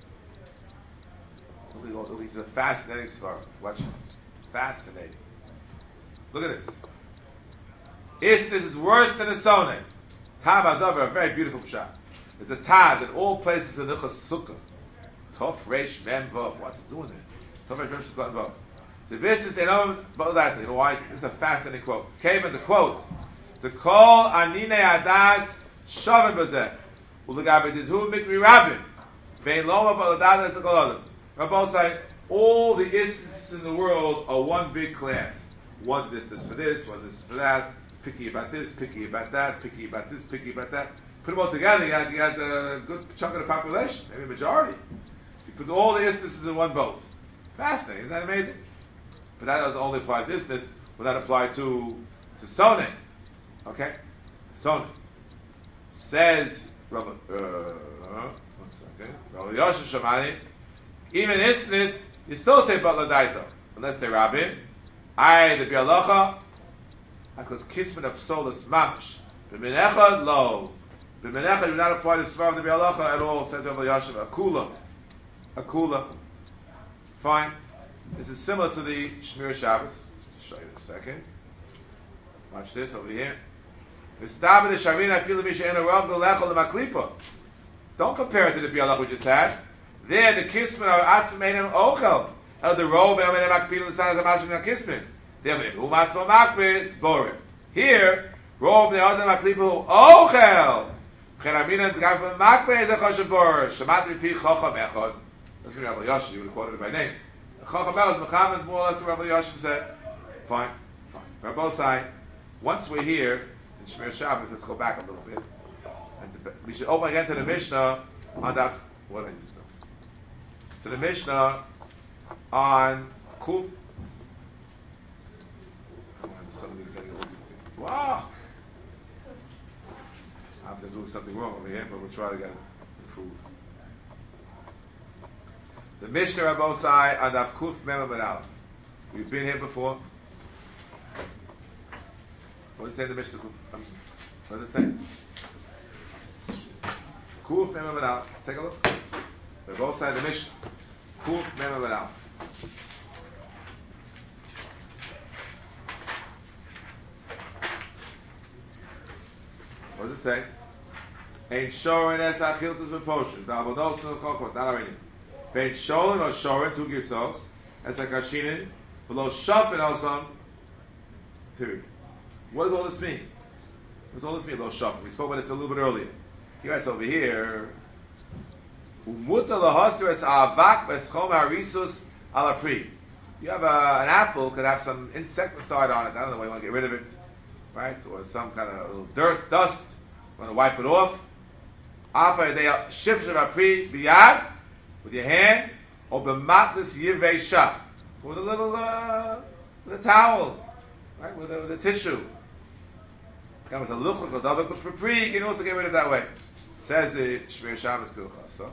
These are fascinating svara. Watch this. Fascinating. Look at this. Is this is worse than a soneh. Tabadavar, a very beautiful pshat. There's a taz in all places in the Sukkah. Tov Reish Mem Vav. What's it doing there? Tov Reish Mem Sukkah Vav. The business they know about that. You know why? This is a fascinating quote. Came in the quote. To call Anine Adas Shavim Bazeh. Ulagabe Didhu Mikri Rabin. Vein Loma Baladad as a Goladim. Rabbi say all the instances in the world are one big class. One's distance for this, one's distance for that. Picky about this, picky about that, picky about this, picky about that. Put them all together, you got, you got a good chunk of the population, maybe a majority. You put all the instances in one boat. Fascinating, isn't that amazing? But that doesn't only apply to instance, but that apply to to Soneh. Okay, Soneh says Rabbi. Uh, one second. Rabbi Yosef Shamani. Even istnis, you still say Batla Daito, unless they're Rabbin. I, the Bialacha, because Kisman of Psolis Mamish. B'minechad, lo. B'minechad, do not apply the Svar of the Bialacha at all, says Rabbi Yashav. Akula. Akula. Fine. This is similar to the Shmir Shabbos. Just show you in a second. Watch this over here. Don't compare it to the Bialacha we just had. There, the kismin are atzmeinem ochel. El the robe emenem akpil l'sanas amashim na kismin. There, who matzmo makpil, it's boring. Here, robe the adam aklipu ochel. Cheramina the guy from Makbe is a Choshev Bor. Shamat Pi Chacham Echad. That's Rabbi Yosef. You would have quoted it by name. Chacham Echad is Muhammad more or less what Rabbi Yosef said. Fine, fine. Rabbi Osai. Once we're here in Shemir Shabbos, let's go back a little bit. And the, we should open again to the Mishnah on that. What did I just do? To the Mishnah on Kuf. Somebody's getting all these things. Wow! I have to do something wrong over here, but we'll try to get it improved. The Mishnah Rabbi Osai on Daf Kuf Mem Amud Aleph. We've been here before. What does it say in the Mishnah? Um, what does it say? Kuf Mem Amud Aleph. Take a look. They're both sides of the Mishnah. Kuf Mem Amud Aleph. What does it say? Ain't shorin es achiltus v'poshin. V'avodos v'chochot. Not already. Ain't shorin or shorin, two gisos. Es hakashinin. V'lo shafin osam. Period. What does all this mean? What does all this mean, lo shafin? We spoke about this a little bit earlier. He writes over here. Umuta lahosir es avak v'eschom harisus ala pri. You have a, an apple, could have some insecticide on it. I don't know why you want to get rid of it. Right? Or some kind of little dirt, dust. You want to wipe it off. After they shift of apri biyad with your hand, or b'matlis yivei shah with a little, uh, with a towel, right? With a, with a tissue. Comes a luchuk or double pri. You can also get rid of that way. Says the Shmir Shabbos Kilcha. So,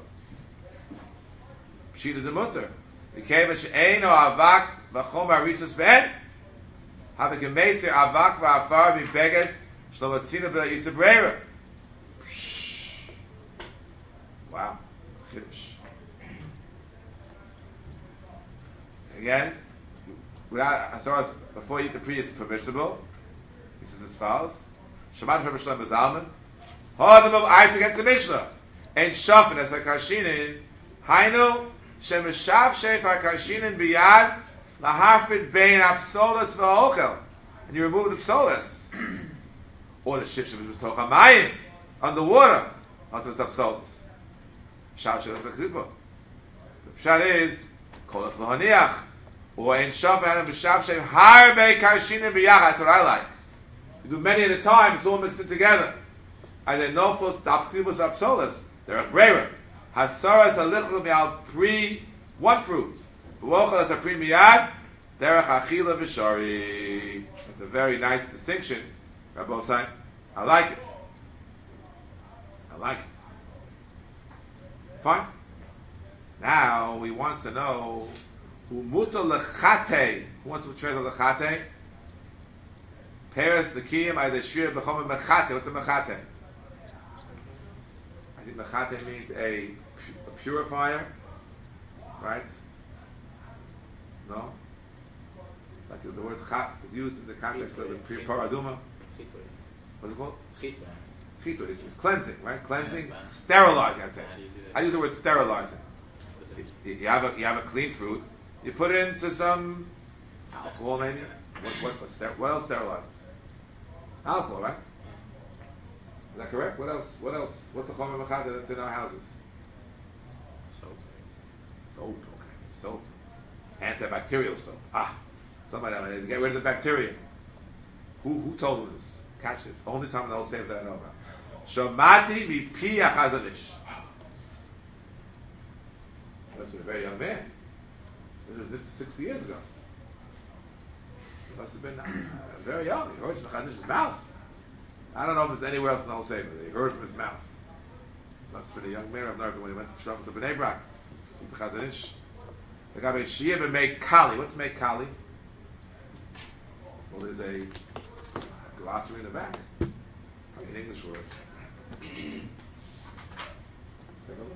pshita demuter. The kevan she'eino avak v'chom harisus ben. Have a gemeser avak v'afar b'beged shlomatzina b'yisabreira. Wow, Kiddush. Again, without as far as before you eat the pre, it's permissible. He says as follows: Shabbat from Shlomo Zalman. Ha'adam of Eitz against the Mishnah. And Shafin as a kashinin. Hainu shemishav sheif hakashinin biyad lahafid bein apsolas v'ochel. And you remove the psolas. Or the shif shev is tochamayim underwater onto the apsolas. Shav shev is a klipa. The pshat is kolaf lohaniach. Or in Shafin and b'shav sheif harbe kashinin biyad. That's what I like. You do many at a time. It's all mixed in together. And then no full stop klibus apsolas. They're a greater. Hasaras alichlu mi'al pri one fruit. V'wochel as a pri miyad derech achila v'shari. It's a very nice distinction, Rabbi Osai. I like it. I like it. Fine. Now he wants to know umuta lechate. Who wants to translate lechate? Paris the kiyam ayde shir b'chom mechate. What's a mechate? I think mechate means a, a purifier, right? No? Like the, the word chat is used in the context of the paraduma. What's it called? Chito. It's, it's cleansing, right? Cleansing, yeah, sterilizing, I'd say. I use the word sterilizing. You, you, have a, you have a clean fruit, you put it into some alcohol maybe. What, what, what, ster- what else sterilizes? Alcohol, right? Is that correct? What else? What else? What's the chomer mechad that's in our houses? Soap. Soap, okay. Soap. Antibacterial soap. Ah. Somebody else. Get rid of the bacteria. Who who told him this? Catch this. Only time in the whole Sefer that I know about. Shamati mi pi achazanish. Must have been a very young man. This was, this was sixty years ago. He must have been uh, very young. He heard from Chazanish's mouth. I don't know if there's anywhere else in the whole Sefer. He heard from his mouth. Must have been a young man. I've never when he went to Shlomo to Bnei Brak. Chazanish. The guy made Shia b'mei Kali. What's mei Kali? Well, there's a glossary in the back. Probably an English word. Let's take a look.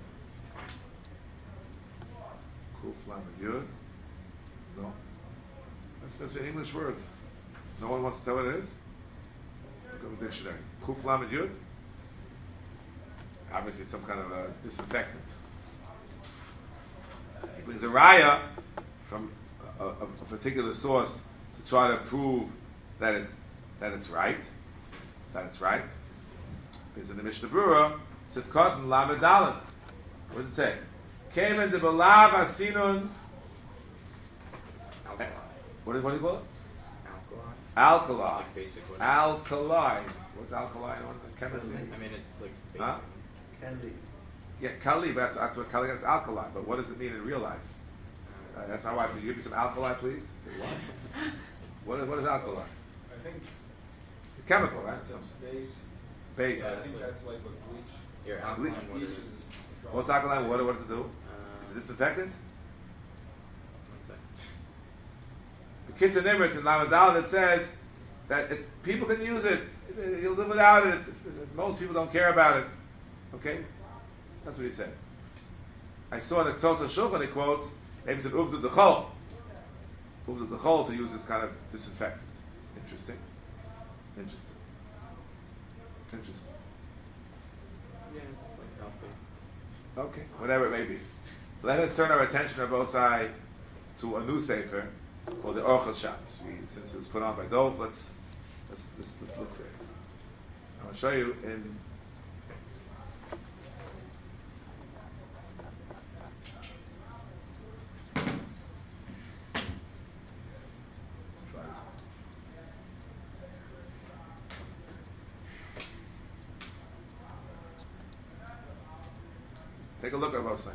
Kuf Lamed Yud. No. That's supposed to be an English word. No one wants to tell what it is? Go to the dictionary. Kuf Lamed Yud. Obviously, it's some kind of a disinfectant. He brings a raya from a, a, a particular source to try to prove that it's that it's right, that it's right. Is in the Mishnah Brura, Sifkot Lamed Dalet. What does it say? Came in the Belav Asinun. Alkali. What is what do you call it? Alkali. Alkali. Like basic one. Alkali. What's alkali in chemistry? I mean, it's like basic. Huh? Kelly. Yeah, kali. That's, that's what kali is. Alkali. But what does it mean in real life? Uh, that's my wife. Can you give me some alkali, please? What is, what is alkali? I think A chemical, right? it's Some base. base. Yeah, I think that's like what bleach. Your alkaline water Bleach is. is. What's alkaline water? What does it do? Uh, Is it disinfectant? one sec. The kids in Emirates in Lamadal that says that it's, people can use it. You'll live without it. It's, it's, most people don't care about it. Okay? That's what he says. I saw in the Tosa Shulchan, he quotes, maybe it's an Uvdu Dechol. Uvdu Dechol to use this kind of disinfectant. Interesting. Interesting. Interesting. Yeah, it's like healthy. Okay, whatever it may be. Let us turn our attention on both sides to a new sefer called the Orchel Shabbos. We, since it was put on by Dov, let's let's, let's, let's look there. I want to show you in. Let's try this. Take a look at both sides.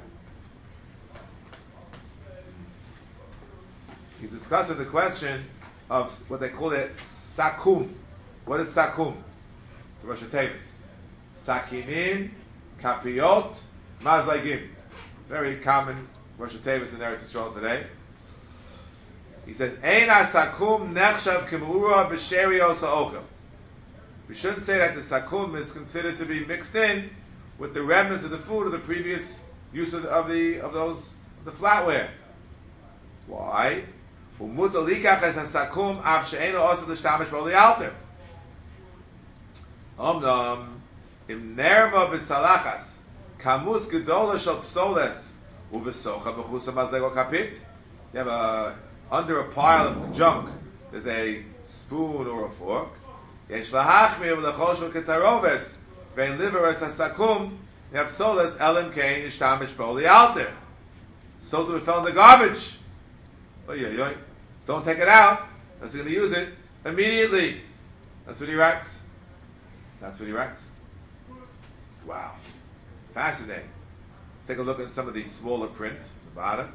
He's discussing the question of what they call it sakum. What is sakum? It's Rosh Hashanah. Sakinim, kapiyot, mazlagim. Very common Rosh Hashanah in Eretz Yisrael today. He says, "Ein sakum nechshav kimura b'sherios ha'ochel." We shouldn't say that the sakum is considered to be mixed in with the remnants of the food of the previous use of the of, the, of those of the flatware. Why? Umuta likach es hasakum av she'eno osa l'shtamish bo li'alter. Omnam im nerva b'tzalachas kamus gedola shel psoles uvesocha b'chusa mazlego kapit. You have a under a pile of junk. There's a spoon or a fork. Yesh lahachmir v'lechol shel ketaroves vein liver es hasakum nepsoles elim kein ishtamish bo li'alter. So to it fell in the garbage. Oh, yeah, yeah. Don't take it out. That's going to use it immediately. That's what he writes. That's what he writes. Wow. Fascinating. Let's take a look at some of the smaller print at the bottom.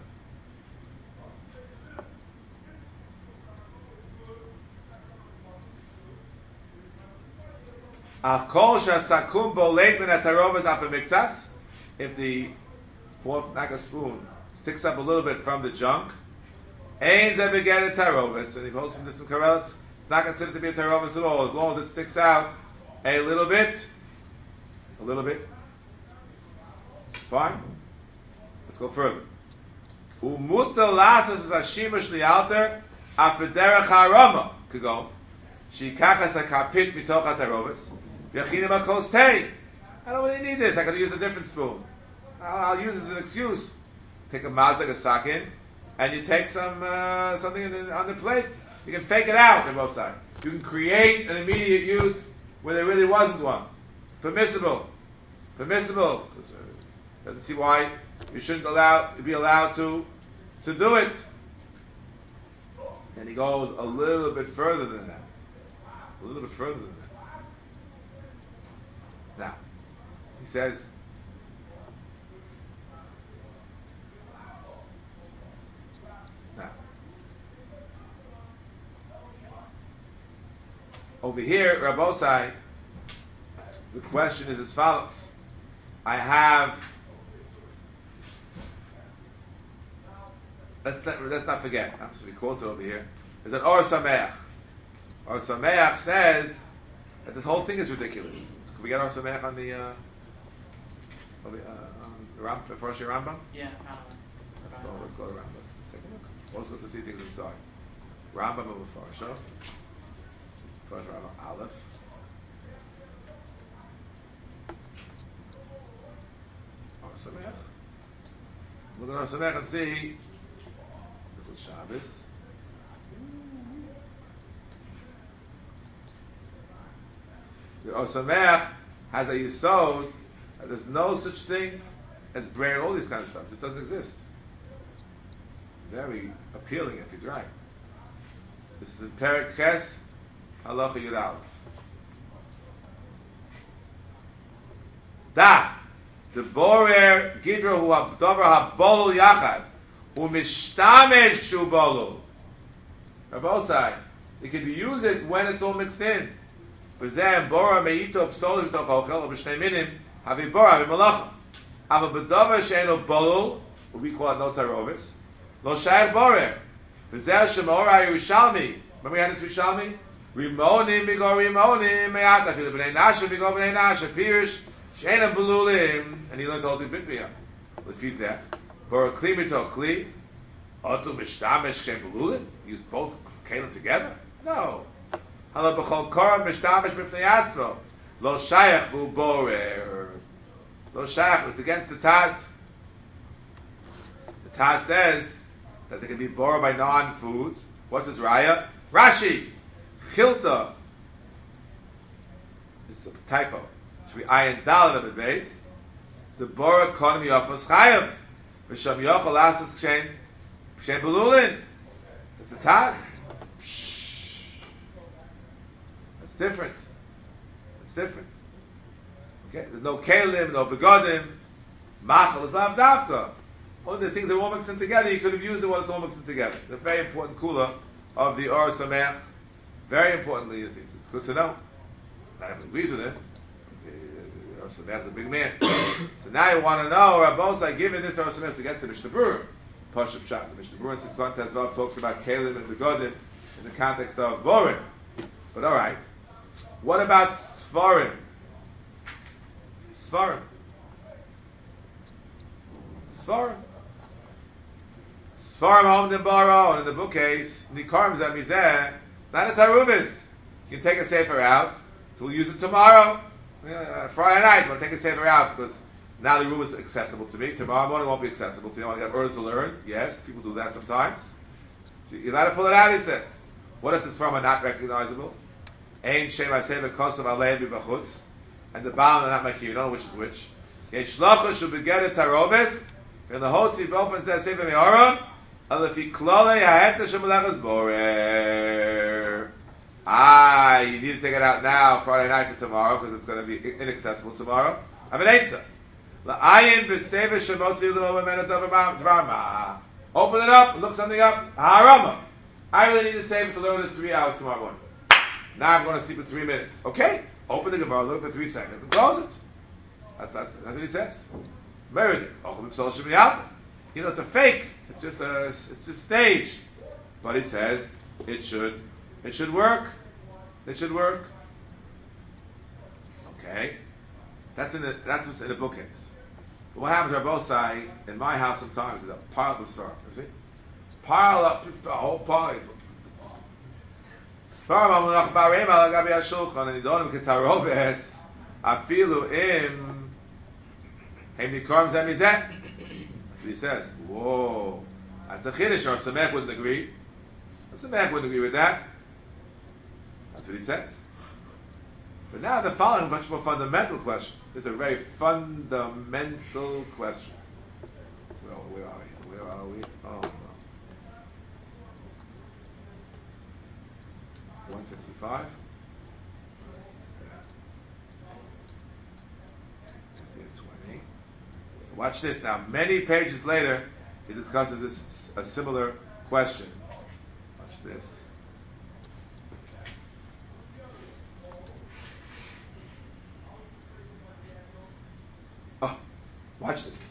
If the fourth knack of spoon sticks up a little bit from the junk, Ein ze beget tarovis, and he holds from this in Karelitz, it's not considered to be a tarovis at all, as long as it sticks out a little bit, a little bit. Fine. Let's go further. Umuta lasas is hashimush lialter afederech harama. Could go. Shikachas hakapit mitoch hatarovis. Yachinim hakos tei. I don't really need this. I could use a different spoon. I'll, I'll use it as an excuse. Take a mazak, a sakin, and you take some uh, something in the, on the plate. You can fake it out on both sides. You can create an immediate use where there really wasn't one. It's permissible. Permissible. Uh, doesn't see why you shouldn't allow be allowed to to do it. And he goes a little bit further than that. A little bit further than that. Now, he says, now, over here, Rabbosai, the question is as follows. I have, let's not, let's not forget, so he quotes it over here, there's an Or Sameach. Or Sameach says that this whole thing is ridiculous. Can we get Or Sameach on the, uh, on the, uh, on the Ram, the Rosh Rambam? Yeah. Let's go, let's go to Rambam. Let's, let's take a look. Always good to see things inside. Rambam of Farsha. First Rambam Aleph. Or Sameach. Look at Or Sameach and see. Little Shabbos. The Or Sameach has a yisod. There's no such thing as brain, all this kind of stuff. It just doesn't exist. Very appealing if he's right. This is in Perek Ches, Halacha Yud Aleph. Da, the borer gidro hu abdover habolu yachad, hu mishtamesh shu bolu. Rabosai, you can use it when it's all mixed in. B'zeh bora meito psolis b'toch ochel, b'shnei minim, havi bora, havi malacha. Ava b'dover she'eno bolu, what we call it no tarovis, lo shayach borer. B'zeh shemora Yerushalmi, remember we had this Yerushalmi? Rimonim b'go rimonim, me'at afilu b'nei nasha b'go b'nei nasha, pirish, she'ena belulim, and he learns all the bitbiyah. Lefi zeh, bora kli b'toch kli, otu mishtamesh she'en belulim, use both kalim together? No. Hala b'chol korah mishtamesh b'fnei atzmo, lo shayach b'u borer. Lo shayach, it's against the Taz. The Taz says that they can be borrowed by non-foods. What's his raya? Rashi, chilta. This is a typo. Should be ayin daled of the base. The borrow economy of chayav. V'sham yochel asas kshen kshen belulin. It's a Taz. That's different. It's different. Okay, there's no kalim, no begodim. Machal is lav dafka. All the things that are all mixed in together, you could have used it while it's all mixed in together. The very important kula of the Or Sameach. Very importantly, it's, it's good to know. Not everyone agrees with it. The Or Sameach is a big man. So now you want to know, Rabbos, given this Or Sameach to get to the Mishnah Berurah. Pashup Shat. The Mishnah Berurah in context of talks about kalim and begodim in the context of borim. But all right, what about svarim? Svarim. Svarim. Svarim home the baro, and in the bookcase, Nikarim Zamizeh, it's not a taruvis. You can take a sefer out, we'll use it tomorrow. Uh, Friday night, we'll take a sefer out, because now the room is accessible to me. Tomorrow morning won't be accessible to me. I want to get early to learn. Yes, people do that sometimes. So you're allowed to pull it out, he says. What if the Svarim are not recognizable? Ein Shem HaSefer Kosav Alevi B'chutz. And the Baal are not making you don't know which is which. Yeshlocha should be get a tarovis, and the whole tzibah says sefer me'aron, and if he klole ha'eta shemelechas borer. Ah, you need to take it out now, Friday night for tomorrow, because it's going to be inaccessible tomorrow. I have an answer. La'ayin b'sefer shemotzi l'mo b'menu dvarma. Open it up, look something up. Harama. I really need to save it to learn it three hours tomorrow morning. Now I'm going to sleep in three minutes. Okay? Open the Gemara, look for three seconds, and close it. That's, that's, that's what he says. Meredith. You know, it's a fake. It's just a, it's just stage. But he says it should, it should work. It should work. Okay, that's in the, that's what's in the bookcase. But what happens? Rabbi Osai in my house sometimes is a pile of stuff. You see, pile up a whole pile. Svarim amunach barem al gabi hashulchan and idonim ketaroves afilu im hem nikorim zemizeh. That's what he says. Whoa, that's a chiddush. Or Sameach wouldn't agree. Sameach wouldn't agree with that. That's what he says. But now the following much more fundamental question. This is a very fundamental question. Well, where are we? Where are we? Oh no. one fifty-five. twenty. So watch this now. Many pages later, he discusses this a similar question. Watch this. Oh, watch this.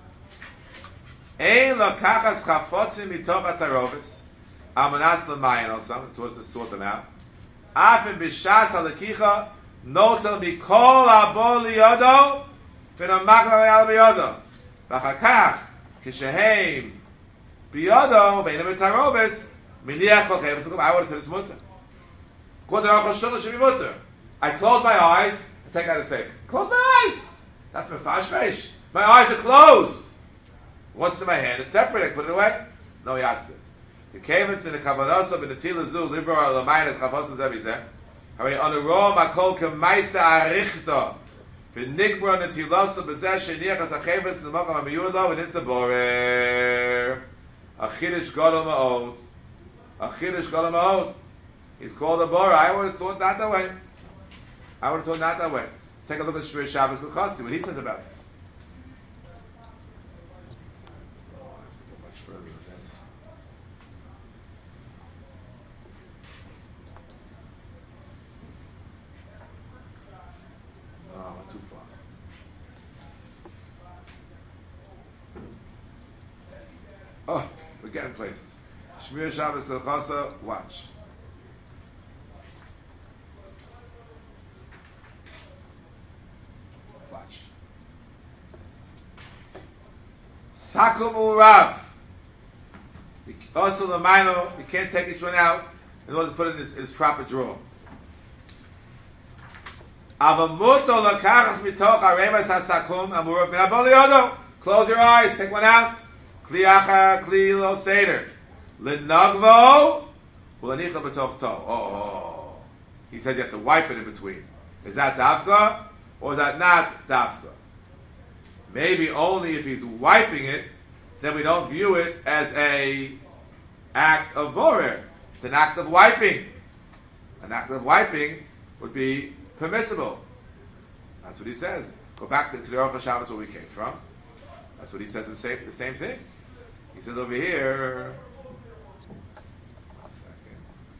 Ein lokachas chafotzim mitoch atarovis. Amanas l'mayin or something towards to sort them out. Afin b'shas halakicha notel mikol abo liyodo v'namak l'ayal biyodo. V'achakach kishehem biyodo v'einem b'tarobis miniach kol cheves l'kum. I would have said it's mutter. According to Aruch HaShulchan, it should be mutter. I close my eyes and take out a sefer. Close my eyes. That's mefash reish. My eyes are closed. What's in my hand? It's separate. I put it away. No, he asked it. The kavens in the kavanos of the tilazu liver al lamaynas chafosim zevizeh. Hare on the raw makol kemaisa arichta V'nigbra netilaso b'zeh sheniachas ha'cheves l'makam ha'miyur lo v'nitza borer. A chiddush gadol ma'od. A chiddush gadol ma'od. He's called a borer. I would have thought not that way. I would have thought not that way. Let's take a look at Shmir Shabbos L'chasi, what he says about this. Oh, I have to go much further than this. No, I went too far. Oh, we're getting places. Shmir Shabbos L'chasa, watch. Watch. Sakum Urav. Also the minor, you can't take each one out in order to put it in its, its proper drawer. Avamuto lakachas mitoch aremas hasakum amurav min habol yodo. Close your eyes, take one out. Kli acha, kli lo seder. Linagvo, ulanicha b'toch to. Oh, he said you have to wipe it in between. Is that dafka or is that not dafka? Maybe only if he's wiping it, then we don't view it as a act of borer. It's an act of wiping. An act of wiping would be permissible. That's what he says. Go back to, to the Aruch HaShabbos where we came from. That's what he says the same, the same thing. He says over here, one second.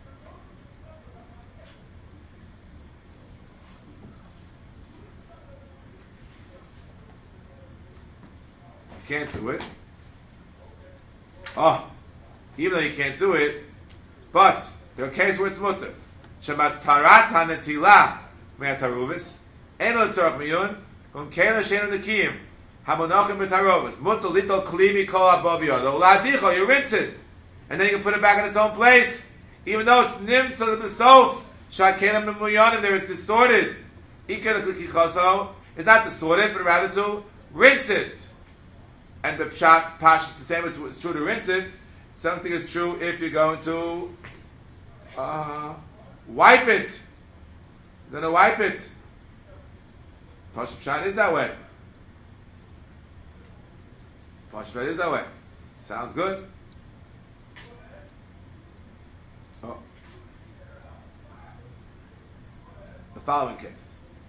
You can't do it. Oh, even though you can't do it, but there are cases where it's mutter. Shemat tarat hanetilah me'ataruvis en lo tzorach miyun kon kela sheinu nekiyim hamonachim b'taruvis mutter little kli mikol abov yodo uladicho, you rinse it and then you can put it back in its own place even though it's nimtz of the besof shakelim memuyanim there it's distorted. Iker l'chichaso is not distorted but rather to rinse it. And the pshat pash is the same as it's true to rinse it. Something is true if you're going to uh, wipe it. You're going to wipe it. Pash pshat is that way. Pash pshat is that way. Sounds good. Oh. The following case.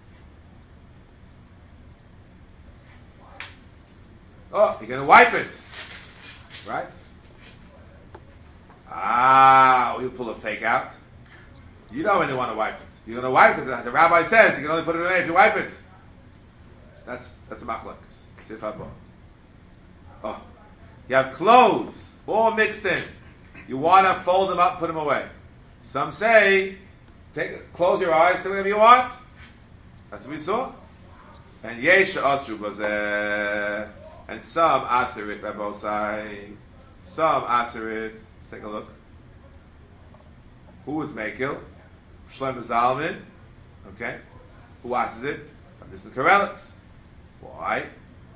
Oh, you're going to wipe it. Right? Ah, you pull a fake out. You know when you want to wipe it. You're going to wipe it because the rabbi says you can only put it away if you wipe it. That's that's a machlokes. Sif haba. Oh, you have clothes all mixed in. You want to fold them up, put them away. Some say, take close your eyes, do whatever you want. That's what we saw. And yesh asru bazeh. And some aserit, Rabbosai. Some aserit. Let's take a look. Who is Mekil? Shlomo Zalman. Okay. Who asks it? This is the Karelitz. Why?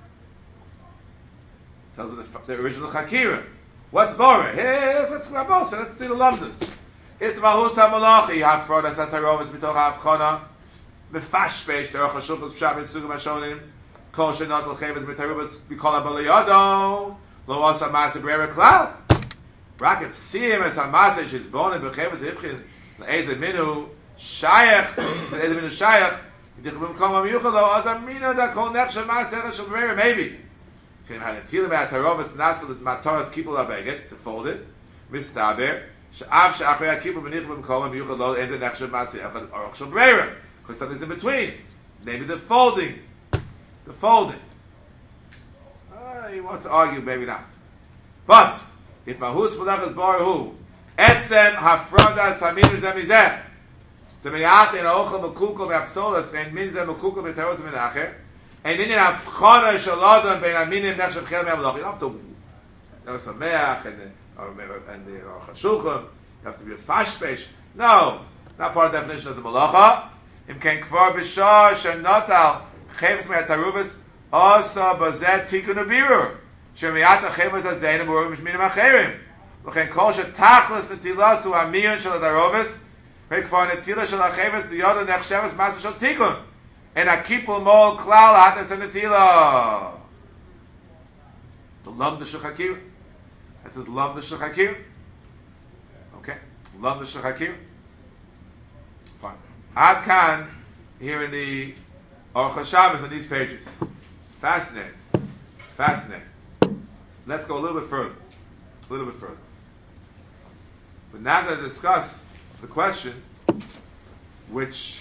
Tells us the, the original Chakira. What's boring? Hey, let's let's Rabbosai. Let's do the lumdus. If the Mahus HaMalachi Hafrodas HaTarovas B'toch HaAvchona Mefashpesh Derech HaShulchan Pshat Mitzugim HaShonim Kol Shenot L'Cheves B'Tarubas B'Kol HaBala Yodo Lo Asa Masa Brera Klal Rakim Siyim Es HaMasa Shitz Bonim B'Cheves Hifchin L'Eze Minu Shayach L'Eze Minu Shayach Yidich B'Mkom HaMiyuchad Lo Asa Minu Da Kol Nechsha Masa Echad Shel Brera Maybe Kim HaNetilim HaTarovas Nasa L'Matoras Kipul HaBeget to fold it Mistaber Sh'av Sh'achrei HaKipul B'Nich B'Mkom HaMiyuchad Lo Eze Nechsha Masa Echad Aruch Shel Brera because something's in between. Maybe the folding. The folding. Uh, he wants to argue, maybe not. But, if Mahus Malachas Baruhu, Etzem Hafradas Haminus Amizeh, the Meyat in Ochel Mekukol Me'apsolas, and Minzeh Mekukol Me'teros Me'nacher, and then you have Chana Shalodon Ben Aminim Nechshav Chel Me'amalach. You don't have to know some Me'ach and the and the Chashulchan. You have to be a Fashpesh. No, not part of the definition of the Malacha. Im kein kvar b'shah shenatal chayvus me'ataruvas asa bazet tikun abirur shemiyat hachayvus hazein amurim mishminim acherim v'chein kol shetachlis netilas hu amiyun shel ataruvas ve'kvar netila shel hachayvus liyada nechshavus masa shel tikun And akipul mol klal hatas and netila. The lam the shachakir. That says lam the shachakir. Okay, lam the shachakir. Fine. Ad kan here in the Aruch HaShabbos on these pages. Fascinating. Fascinating. Let's go a little bit further. A little bit further. We're now going to discuss the question, which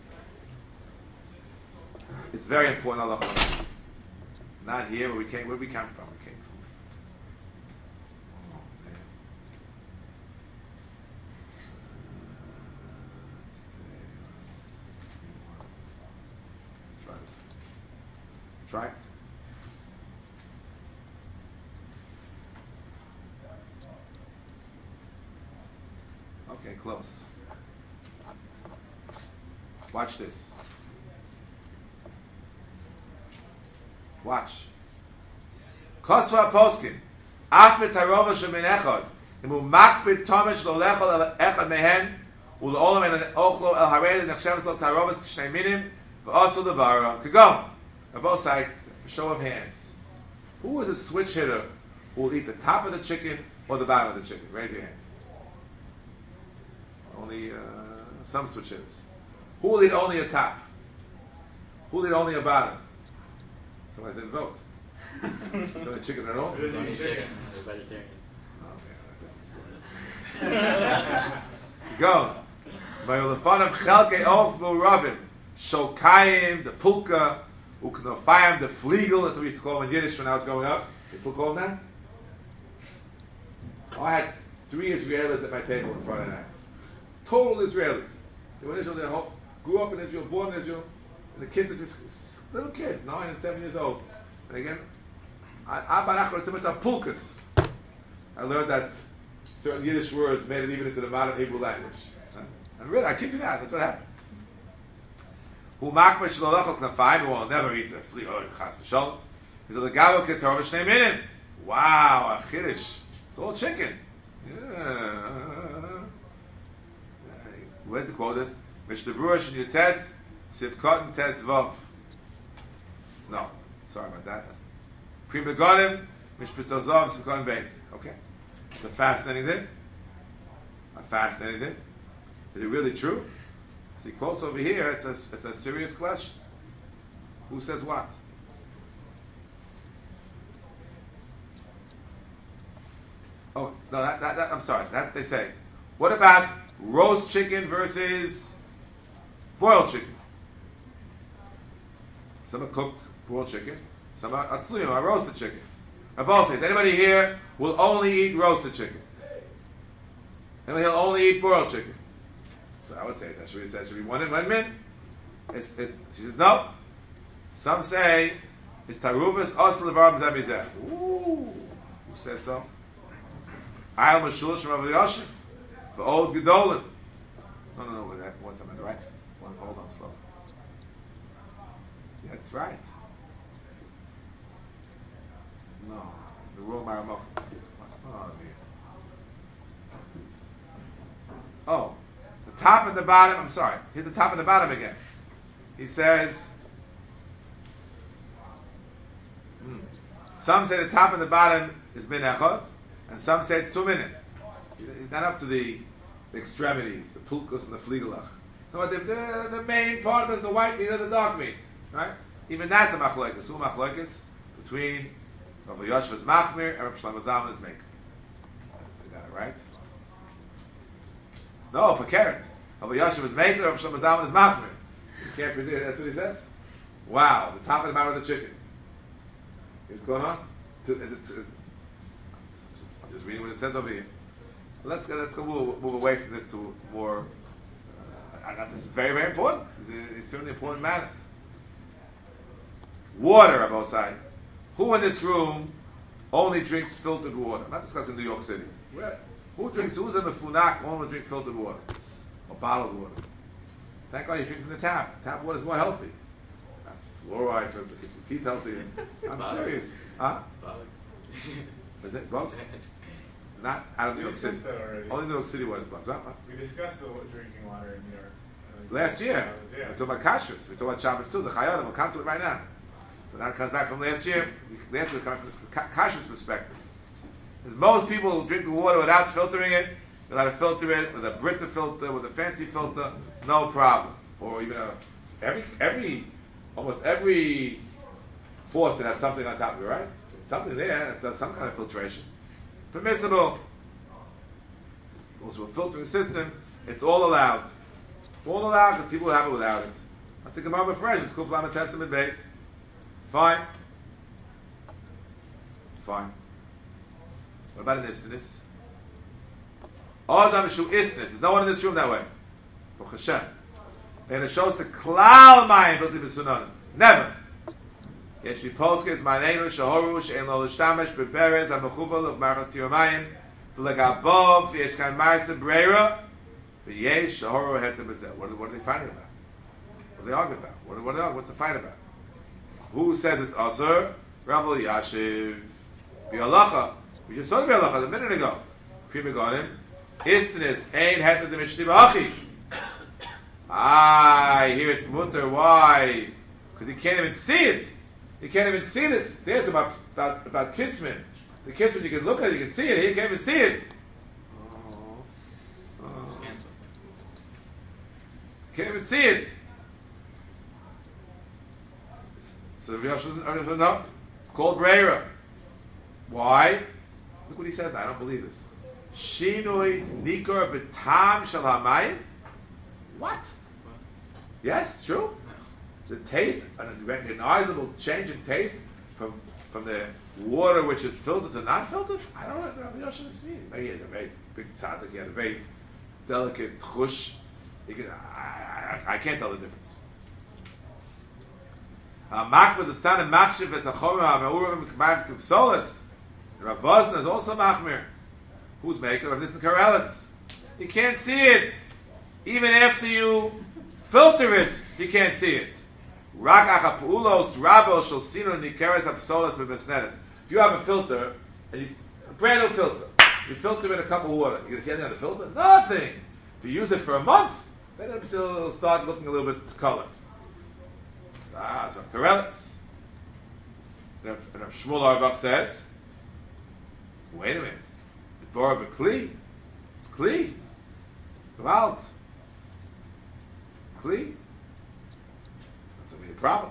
is very important. Allah. Not here where we came. Where we come from? We came from. Oh, man. Let's try this. Try it. Okay, close. Watch this. Watch. Kosva poskin. Afet harova shemin echad. Imu makbid tomesh lo lechol echad mehen. Ul'olam en ochlo el harei nechsheves lo tarovas shnei minim. V'osu levara. Kagom. On both sides, show of hands. Who is a switch hitter who will eat the top of the chicken or the bottom of the chicken? Raise your hand. Only uh, some switch hitters. Who will eat only a top? Who will eat only a bottom? Somebody didn't vote. Don't eat chicken at all? Don't eat chicken. They're vegetarian. Okay. Go. Vayolefanav chelkei of muravim. Shokayim, the pulka, uknofayim, the fliegel, that's what we used to call them in Yiddish when I was growing up. You still call them that? Oh, I had three Israelis at my table in front of that. Total Israelis. They were in Israel, they whole, grew up in Israel, born in Israel, and the kids are just little kids, nine and seven years old. And again, I pulkas. I learned that certain Yiddish words made it even into the modern Hebrew language. And really, I kid you not, that's what happened. Who makma shalolachol knafayim, who will never eat the flea or chas v'shalom. He said, the gabo ketor v'shnei minim. Wow, a chiddush. It's all chicken. Yeah. Where to quote this? Mishnah Berurah Shin Yutes Sivkot and Tes Vav. No, sorry about that. Pri Begodim Mishpitz Zav Sivkot and Beis. Okay, it's a fascinating thing. A fascinating thing. Is it really true? So he quotes over here. It's a it's a serious question. Who says what? Oh no, that, that, that I'm sorry. That they say. What about roast chicken versus boiled chicken? Some are cooked boiled chicken, some are atzluyim, are roasted chicken. Abel says, anybody here will only eat roasted chicken? And he'll only eat boiled chicken. So I would say that should be, that should be one amendment. It's, it's, she says, no. Some say it's taruvas osel levarim zemizeh. Ooh, who says so? Ayal mashul shem Rav Yosef. The old Gedolim. No, no, no, that was on the right. One, hold on, slow. That's right. No, the wrong Maramok. What's going on here? Oh, the top and the bottom. I'm sorry. Here's the top and the bottom again. He says, hmm, some say the top and the bottom is min echad, and some say it's two minute. It's not up to the, the extremities, the pulkus and the fligelach. So the, the, the main part is the white meat or the dark meat, right? Even that's a machlokes. Who machlokes between Rav Yoshev's machmir and Rav Shlomo Zalman's maker. You got it right? No, for carrot. Rav Yoshev's maker, Rav Shlomo Zalman's machmir. You can't predict it. That's what he says. Wow, the top and the bottom of the chicken. What's going on? Is it, is it, I'm just reading what it says over here. Let's go. Let's go move, move away from this to more. Uh, this is very, very important. It's, it's certainly important matters. Water, on both sides. Who in this room only drinks filtered water? I'm not discussing New York City. Where, who drinks? Who's in the funak only drink filtered water or bottled water? Thank God you drink from the tap. Tap water is more healthy. That's fluoride because it keeps your teeth healthy. I'm Bugs. serious. Huh? Bugs. Is it bugs? Not out of New We York City. discussed that already. Only New York City water is bugs. Huh? We discussed the wa- drinking water in New York. Last year. Yeah. We're talking about kashrus. We're talking about Shabbos too. The chayotim. We'll come to it right now. So that comes back from last year. Last year comes from the ka- kashrus perspective. Because most people who drink the water without filtering it, without to filter it with a Brita filter, with a fancy filter, no problem. Or even a every every almost every faucet has something on top of it, right? There's something there that does some kind of filtration. Permissible. Goes to a filtering system. It's all allowed. All allowed because people have it without it. I think Gemara fresh. It's called Lama Testament base. Fine. Fine. What about an istiness? Adam shu istiness. There's no one in this room that way. Baruch Hashem. And it shows the klal mayim built in b'sunanim. Never. Yesh mi poskes ma'neinu shahoru she'en lo l'shtamesh beperez ha'mechuba l'chmarchas tiramayim v'legabov yesh kan marse breira v'yesh shahoru hetem b'zeh. What are, what are they fighting about? What are they arguing about? What, what are, what's the fight about? Who says it's asur? Rabbi Yashiv. Bi'alacha. We just saw the Bi'alacha a minute ago. Prima Gonim. Istnis ein hetem de mishti b'achi. Ah, here it's mutter. Why? Because he can't even see it. You can't even see it. There's about about about kismin. The kismin you can look at it, you can see it. He can't even see it. Oh, oh. Cancel. Can't even see it. So Rav Yosha says, no, it's called breira. Why? Look what he says. I don't believe this. Shinui nikor b'tam shel hamayim. What? Yes, true. The taste, a recognizable change in taste from from the water which is filtered to not filtered. I don't know. Rabbi Yosha see it. Maybe he has a very big tzaddik. He had a very delicate chush. He can, I, I, I can't tell the difference. Makbid the son of Machshiv is a chomer ha'meurim k'mayim k'psolis. Rav Vosna is also machmir. Who's maker of this in Karelitz? You can't see it. Even after you filter it, you can't see it. Rak achapulos rabel shel sinu nikeres ha'psolis b'besnedes. If you have a filter, and you a brand new filter, you filter it in a cup of water, you gonna see anything on the filter? Nothing. If you use it for a month, then it'll start looking a little bit colored. Ah, so Karelitz. And if Shmuel Auerbach says, wait a minute, it's Bora B'Kli, it's Kli, Gewalt, Kli, that's going to be a problem.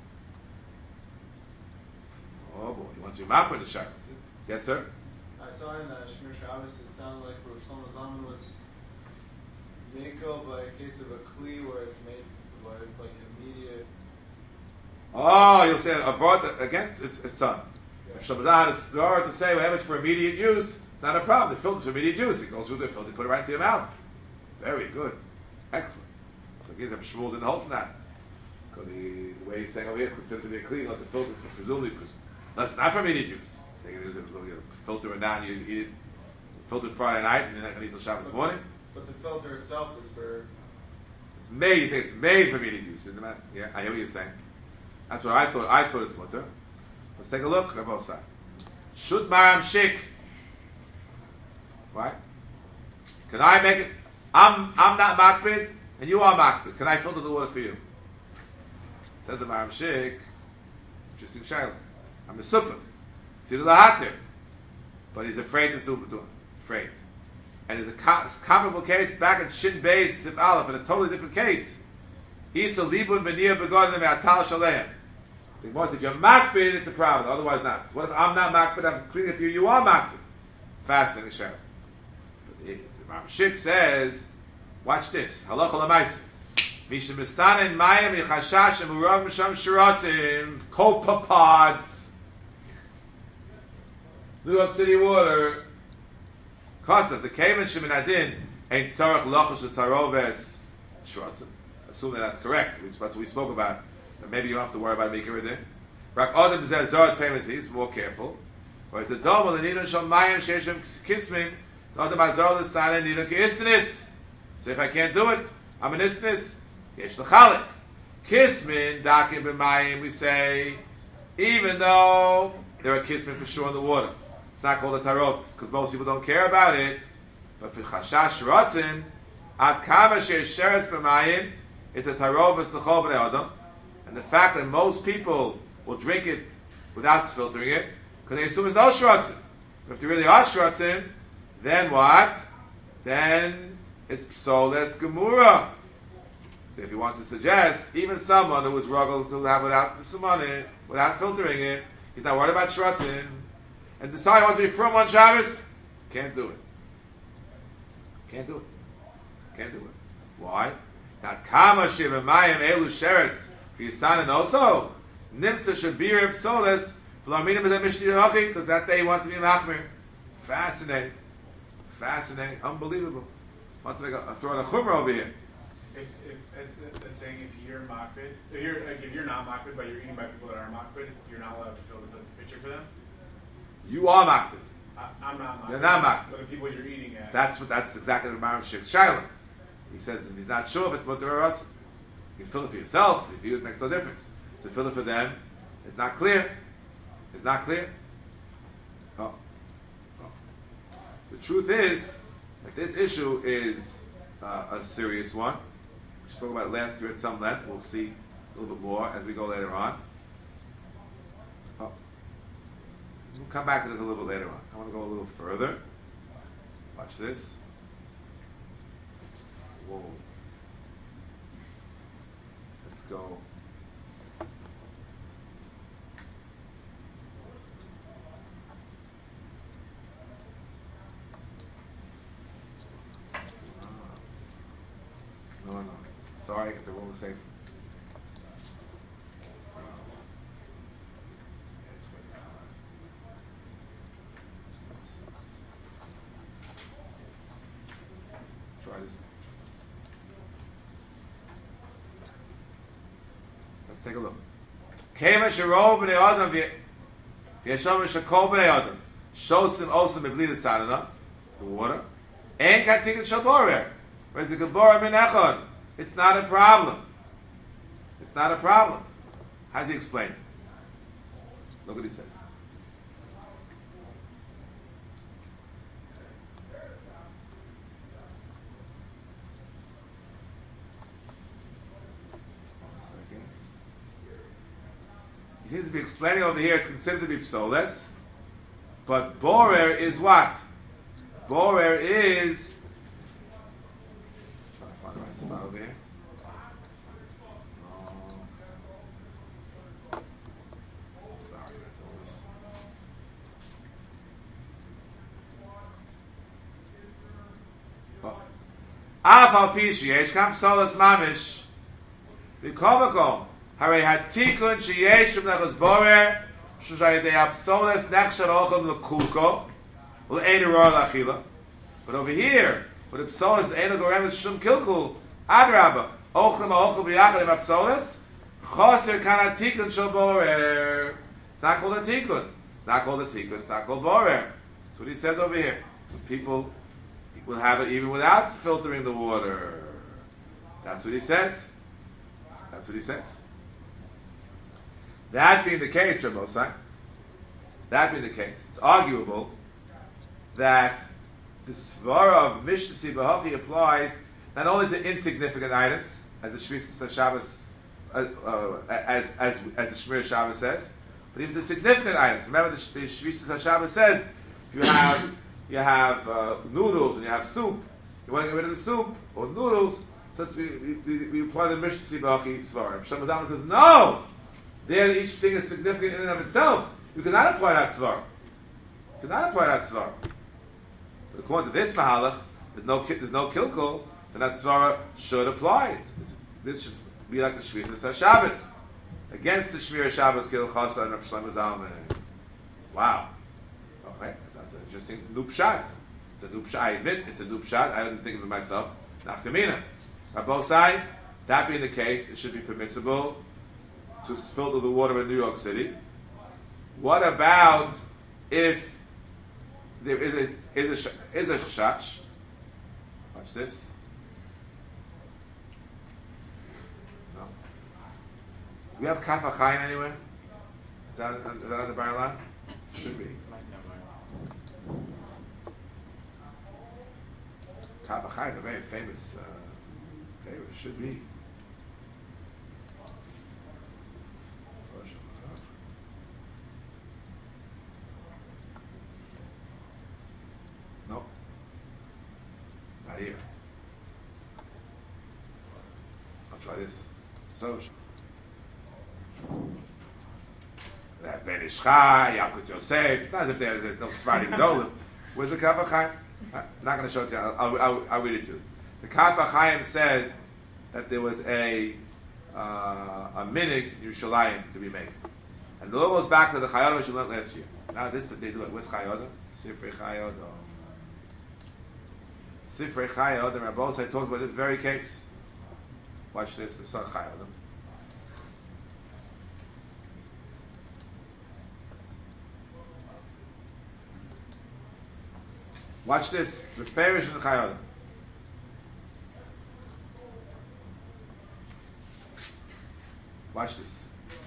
Oh boy, he wants to be map with the shak. Yes, sir? I saw in the Shmir Shabbos, it sounded like Rav Shlomo Zalman was Mako, but in case of a Kli where it's made, where it's like immediate. Oh, you'll say a vort against his, his son. If Shabbat had a story to say whatever it's for immediate use, it's not a problem. The filter's for immediate use. It goes through the filter, put it right into your mouth. Very good. Excellent. So gives him Shmuel didn't hold from that. Because the, the way he's saying over here is considered to be a clean, like the filter, so presumably, that's not for immediate use. They can use it, you filter it down, you eat it, filter it Friday night, and you're not going to eat till Shabbos morning. But the filter itself is for. It's made, you say it's made for immediate use, isn't it? Yeah, I hear what you're saying. That's what I thought. I thought it's mutter. Let's take a look on both sides. Should maram shik? Right? Can I make it? I'm I'm not makbid, and you are makbid. Can I filter the water for you? Says the maram shik. Interesting shayla. I'm a super. See the lahatir, but he's afraid to do it. Afraid. And there's a co- comparable case back in Shin Beis Sif Aleph in a totally different case. Isa libun benir begodim me'atal shaleim. The Gemara says, if you're makbid, it's a problem. Otherwise not. What if I'm not makbid, I'm cleaning it for you, you are makbid? Fasting is shadow. But the, the Ram Shik says, watch this. Halacha l'maisa. Mishem mistanen mayim yichashash emurav misham shiratzim copepods. New York City water. Kosav, the kaven shemin adin ain't tzarech lochash l'taroves shiratzim. Assume that that's correct. That's what we spoke about. Maybe you don't have to worry about making it in. Rak Adam Zezor, it's famous, he's more careful. Whereas the Dom, the Nidon Shal Mayim, Sheshem Kismin, Adam Azor, the Silent, Nidon Kistinis. So if I can't do it, I'm an Istinis. Yesh L'chalik. Kismin, Dakim B'mayim, we say, even though there are Kismin for sure in the water. It's not called a Tarotis, because most people don't care about it. But for Chashash Rotzim, At kama she'esheretz b'mayim is a tarov v'sachol b'nei adam, and the fact that most people will drink it without filtering it because they assume it's no shratzim. But if there really are shratzim, then what? Then it's psoles gemura. If he wants to suggest, even someone who was ruggled to have without the sumane, without filtering it, he's not worried about shratzim, and decide he wants to be from on Shabbos, can't do it. Can't do it. Can't do it. Why? Not kama shevemayim elu sheretz v'yisanin also nimtza shabir psoles v'laminim b'zeh mishti hachi, because that day he wants to be machmir. Fascinating. Fascinating. Unbelievable. Wants to make a, a throw a chumrah over here. If, if, it's, it's saying if you're makbid, if you're, like, if you're not makbid, but you're eating by people that are makbid, you're not allowed to fill the pitcher for them? You are makbid. I, I'm not makbid. They're not makbid. But the people you're eating at. That's what. That's exactly what Maram Shik Shaila. He says if he's not sure if it's mutter or asa, you can fill it for yourself. If you, it makes no difference. To fill it for them, it's not clear. It's not clear. Oh. Oh. The truth is that this issue is uh, a serious one. We spoke about it last year at some length. We'll see a little bit more as we go later on. Oh. We'll come back to this a little bit later on. I want to go a little further. Watch this. Whoa. Let's go. No, no. Sorry, I got the wrong safe. Try this. Let's take a look. Kema shirov b'nei adam v'yesham shakol b'nei adam shosim osam b'blida sadana, the water, and katikin shaborer. Whereas the gebora min echad, it's not a problem. It's not a problem. How does he explain it? Look what he says. He seems to be explaining over here, it's considered to be psoles, but borer is what? Borer is, trying to find the right spot over here. Oh. Sorry about this. Af al pi sheyesh kam psoles mamish v'kovakom. Hare hatikun sheyesh from nechos borer shushay de apsoles nechshav ochem l'kulko l'ein eror l'achila. But over here, with the psoles ein gorem shum kilkul adraba ochem ochem b'yachad im apsoles choser kan hatikun shel borer. It's not called a tikun. It's not called a tikun. It's not called borer. That's what he says over here. Because people will have it even without filtering the water. That's what he says. That's what he says. That being the case, Rabosai, that being the case, it's arguable that the svara of Mishnah Sibahachi applies not only to insignificant items, as the Shvisas Shabbos, uh, uh, as as as the Shmir Shabbos says, but even to significant items. Remember, the, the Shvisas Shabbos says you have you have uh, noodles and you have soup. You want to get rid of the soup or noodles, so we, we, we apply the Mishnah Sibahachi svara. Shlomo Zalman says no. There, each thing is significant in and of itself. You cannot apply that svar. You cannot apply that svar. But according to this mahalach, there's no there's no kilkul, then that svara should apply. It's, it's, this should be like the Shvisas Shabbos against the Shmir Shabbos Kil Chasa and Rav Shlomo Zalman. Wow. Okay, that's an interesting nupshat. It's a nupshat. I admit it's a nupshat. I didn't think of it myself. Nafkamina. Rabosai, that being the case, it should be permissible to filter the water in New York City. What about if there is a is a is a chashash? Watch this. No. Do we have kaf achayim anywhere? Is that is that on the bar line? Should be. Chav HaChaim is a very famous uh, favorite. Should be. No. Not here. I'll try this. So. That Ben Ishchai, Yaakov Yosef. It's not as if there's, there's no Sephardi Gedolim. Where's the Kaf HaChaim? I'm not going to show it to you. I'll, I'll, I'll read it to you. The Kaf HaChaim said that there was a uh, a minig in Yerushalayim to be made, and the law goes back to the Chayodim which we learned last year. Now this that they do it. Where's Chayodim? Sifrei Chayodim. Sifrei Chayodim. Rabbi Osai talks about this very case. Watch this. The son Chayodim. Watch this. The Farish and the Chayodim. Watch this.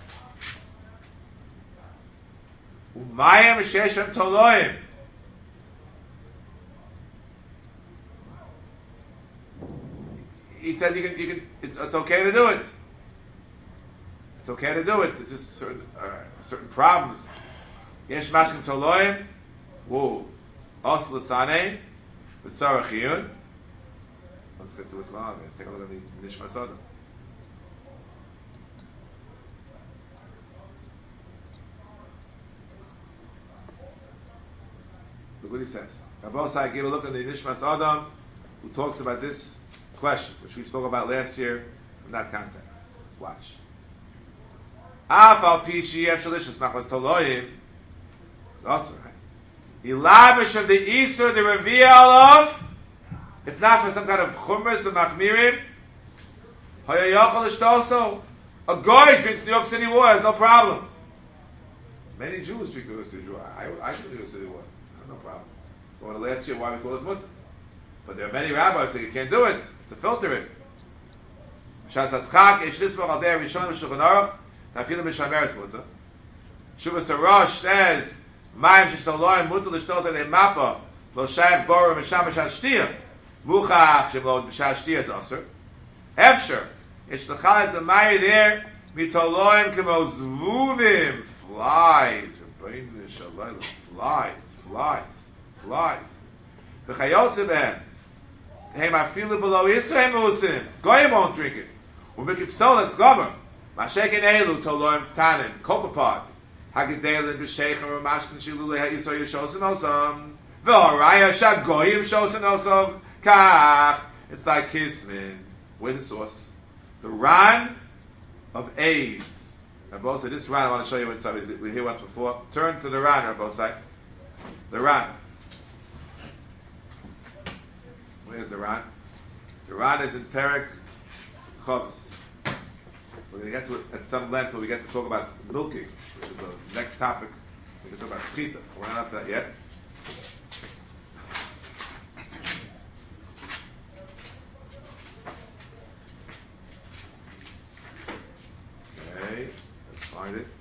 Umayim sheshem toloim. He said you can, you can. It's, it's okay to do it. It's okay to do it. It's just certain uh, certain problems. Yesh mashkim toloim. Whoa. Os l'sanei. With Sarah Chiyun. Let's get to what's going on. Let's take a look at the Nishmas Adam. Look what he says. Rabbi Osai gave a look at the Nishmas Adam, who talks about this question, which we spoke about last year in that context. Watch. Af al pi sheyev shalishus machmas toloim. It's also right. Ilabish of the Isur, the reveal of, if not for some kind of chumras and machmirim, hayayachal ishtoso. A guy drinks New York City water, no problem. Many Jews drink New York City water. I, I should drink New York City water. No problem. But when the last year, why we call it mutter? But there are many rabbis that you can't do it to filter it. Shas Hatzchak ish nisbach al der Rishon v'Shulchan Aruch ta'afilu b'shameres mutter. Shuvas Harosh says mayim sheshtoloim mutter l'shtos alei mappa lo shayach borer misham b'shas shtiyah muchach shemlo b'shas shtiyah is aser. Efsher ish l'chalet the mayi there mitoloim kemo zvuvim flies Rebbeinu Shalom flies. Flies, flies. The chayotze ben, hey mafilu below Yisrael musim. Goyim won't drink it. Umikip soletz gomer. Masheken elu toloim tanim kopapot. Hagedelin b'sheichem u'mashkin shilulei ha'Yisrael yishosim osam. V'oraya shagoyim shosim osam. Kach. It's like Kismin. Where's the source? The Ran of A's. Rabbi said this Ran I want to show you inside. We were here once before. Turn to the Ran, Rabbi said. The Ran. Where's the Ran? The Ran is in Perek Chavos. We're going to get to it at some length when we get to talk about milking, which is the next topic. We're going to talk about schita. We're not up to that yet. Okay, let's find it.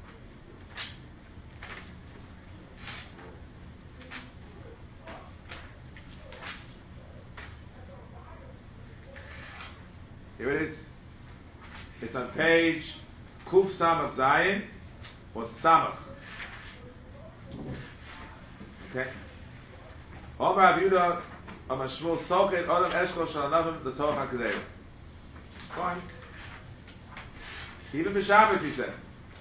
Here it is. It's on page Kuf Samach Zayin or Samach. Okay. Omer Rav Yehuda Omer Shmuel Sochet Odom Eshkol Shalanavim the Torah HaKadeira. Fine. Even B'Shabbos he says.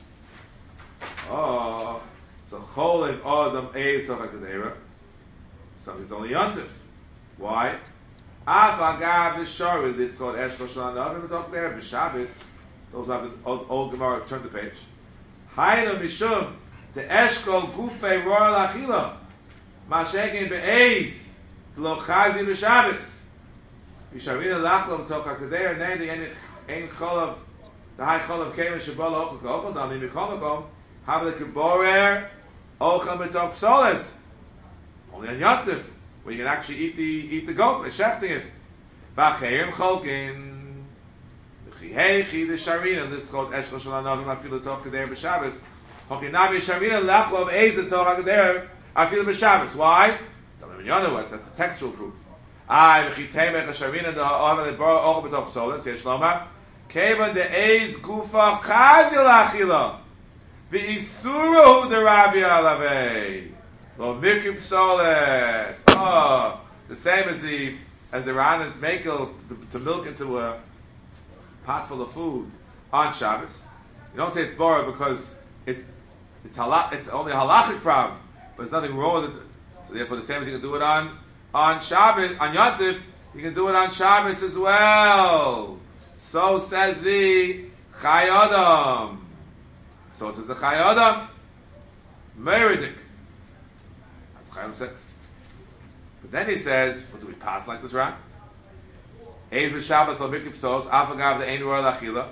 Oh, so Cholim Odom Eis Torah HaKadeira. So he's only Yontif. Why? Af agav v'shari, this is called Eshkol Shalanavim, we talk there, B'Shabbos, those who have the old, old Gemara, turn the page. Hayno Mishum, the Eshkol Gufei Royal Achila, Mashekin Be'ez, Lo Chazi B'Shabbos, Yisharina Lachlo V'tok HaKadeir, Nei the Ein Cholav, the High Cholav Kemen Shabala Ochel K'Ochel, Dami Mikomakom, Havle K'Borer, Ochel B'tok Psoles, only on Yontif, where you can actually eat the eat the goat by shechting it. B'acheirim cholkin, v'chiheichi the sharina. This is called Eshkol Shalanavim afilu tov kader b'Shabbos. Hochinami sharina lachlov eiz the tov kader afilu b'Shabbos. Why? That's a textual proof. I v'chitemech hasharina the oven the bar all b'top psolas. Yesh lomar. Keva de eis gufa chazil achila. V'isuru the Rabbi alavei. Lo mikri psolas. Oh, the same as the as the Ranas make to, to milk into a pot full of food on Shabbos. You don't say it's bora because it's it's halach, it's only a halachic problem, but there's nothing wrong with it. So therefore, the same as you can do it on on Shabbos, on Yom Tov, you can do it on Shabbos as well. So says the Chai Adam. So says the Chai Adam. Meridik. That's Chai Adam says. But then he says, what do we pass like this, right? Eid b'Shabbos lo mikri psos, afagav the ein royal achila.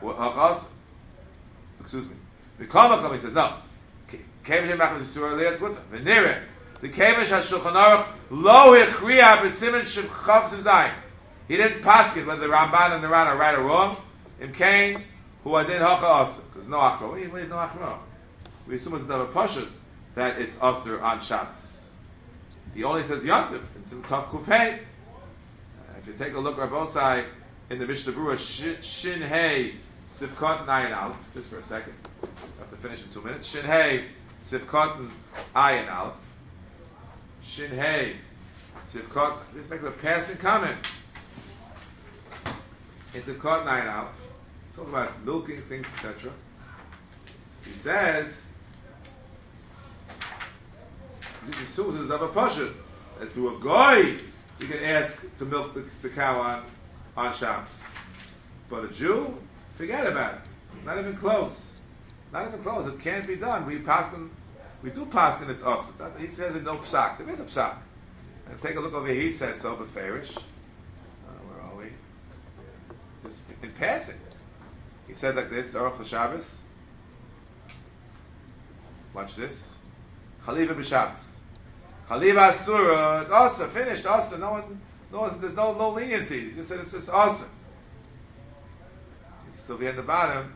Excuse me. The Kamakom, he says, no. Kemesh machmas yisur aliyah tzvuta. V'nire. The Kemesh ha-Shulchan Aruch lo hichriya b'simen shivchav simzayin. He didn't pass it whether the Ramban and the Ran are right or wrong. Im kain hu adin hacha asur. Because no achra. What do you mean no achra? We assume it's another pashut that it's asur on Shabbos. He only says Yontif in Tav Kufay. If you take a look at both sides in the Mishnah Berurah, Shin Hey Sivkot Nayin Aleph, just for a second, I have to finish in two minutes. Shin Hey Sivkot Ayin Aleph, Shin Hey Sivkot. Just make a passing comment. In Sivkot Nayin Aleph, talk about milking things, et cetera. He says, this assumes it's another pashut that to a goy you can ask to milk the, the cow on, on Shabbos. But a Jew, forget about it. Not even close. Not even close. It can't be done. We paskin, we do paskin, it's us. He says there's no psak. There is a psak. And take a look over here. He says so, but fairish. Uh, where are we? Just in passing. He says like this, Aruch Shabbos. Watch this. Chaliva b'Shabbos. Chaliva asura, it's awesome, finished, awesome. No one, no one, there's no no leniency. You just said it's just awesome. It's still be at the bottom.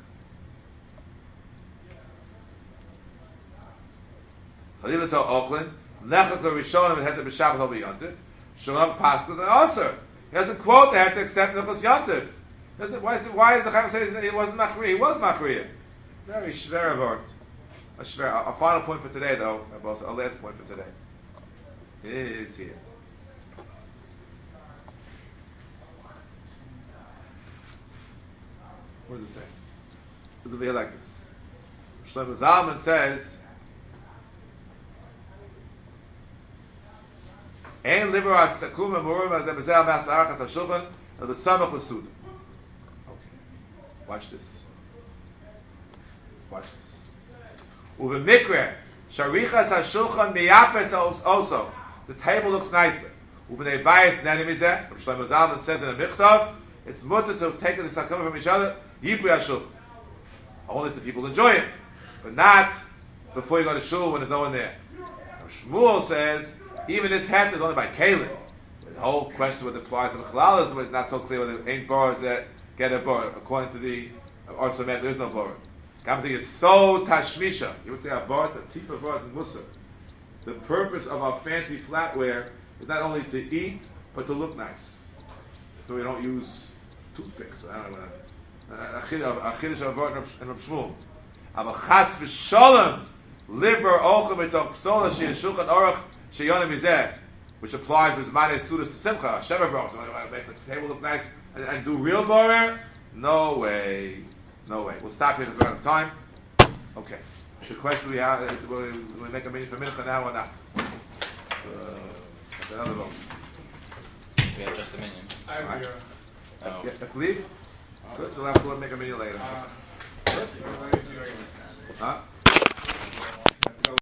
Chaliva to Oakland, lechak l'rishonim and heter b'Shabbos over Yontif. Shalom pascha the asur. He doesn't quote that to accept Nichos Yontif. Doesn't why is it, why is the Chaim saying he wasn't machriya? He was machriya. Very shver avort. A shver. Our final point for today, though, our last point for today, is here. What does it say? It says over here like this. Shlomo Zalman says, "Ein liver asakum amurim as ebezel mas larachas hashulchan of the samach l'suda." Okay, watch this. Watch this. Uve mikre sharichas hashulchan miyapes also. The table looks nicer. Uve nebayis nenimizeh. Shlomo Zalman says in a michtav, it's mutter to take the sakum from each other. Yipri hashulchan. Only if the people enjoy it, but not before you go to shul when there's no one there. Now, Shmuel says even this hat is only by Kalin. The whole question with the applies to the Chalal is it's not so clear whether ain't bars that get a bar. According to the Arsomet, there is no bar. Gamzi is so tashmisha. You would say a bar, a tifa bar, and musar. The purpose of our fancy flatware is not only to eat, but to look nice. So we don't use toothpicks. I don't know. A chiddush of Vart and Rav Shmuel. Aber chas v'sholem liver ochem etok psola she shulchan aruch sheyonim mizeh, which applies with zmanei sudas simcha sheva bros. Make the table look nice and, and do real borer? No way, no way. We'll stop here because we're out of time. Okay. The question we have is: will we, will we make a minute for mincha now or not? Uh, that's another vote. We have just a minion. I have Right. zero. Oh. Yeah, believe. Good. So we'll have to make a minute later. Uh, everybody's zero. Huh?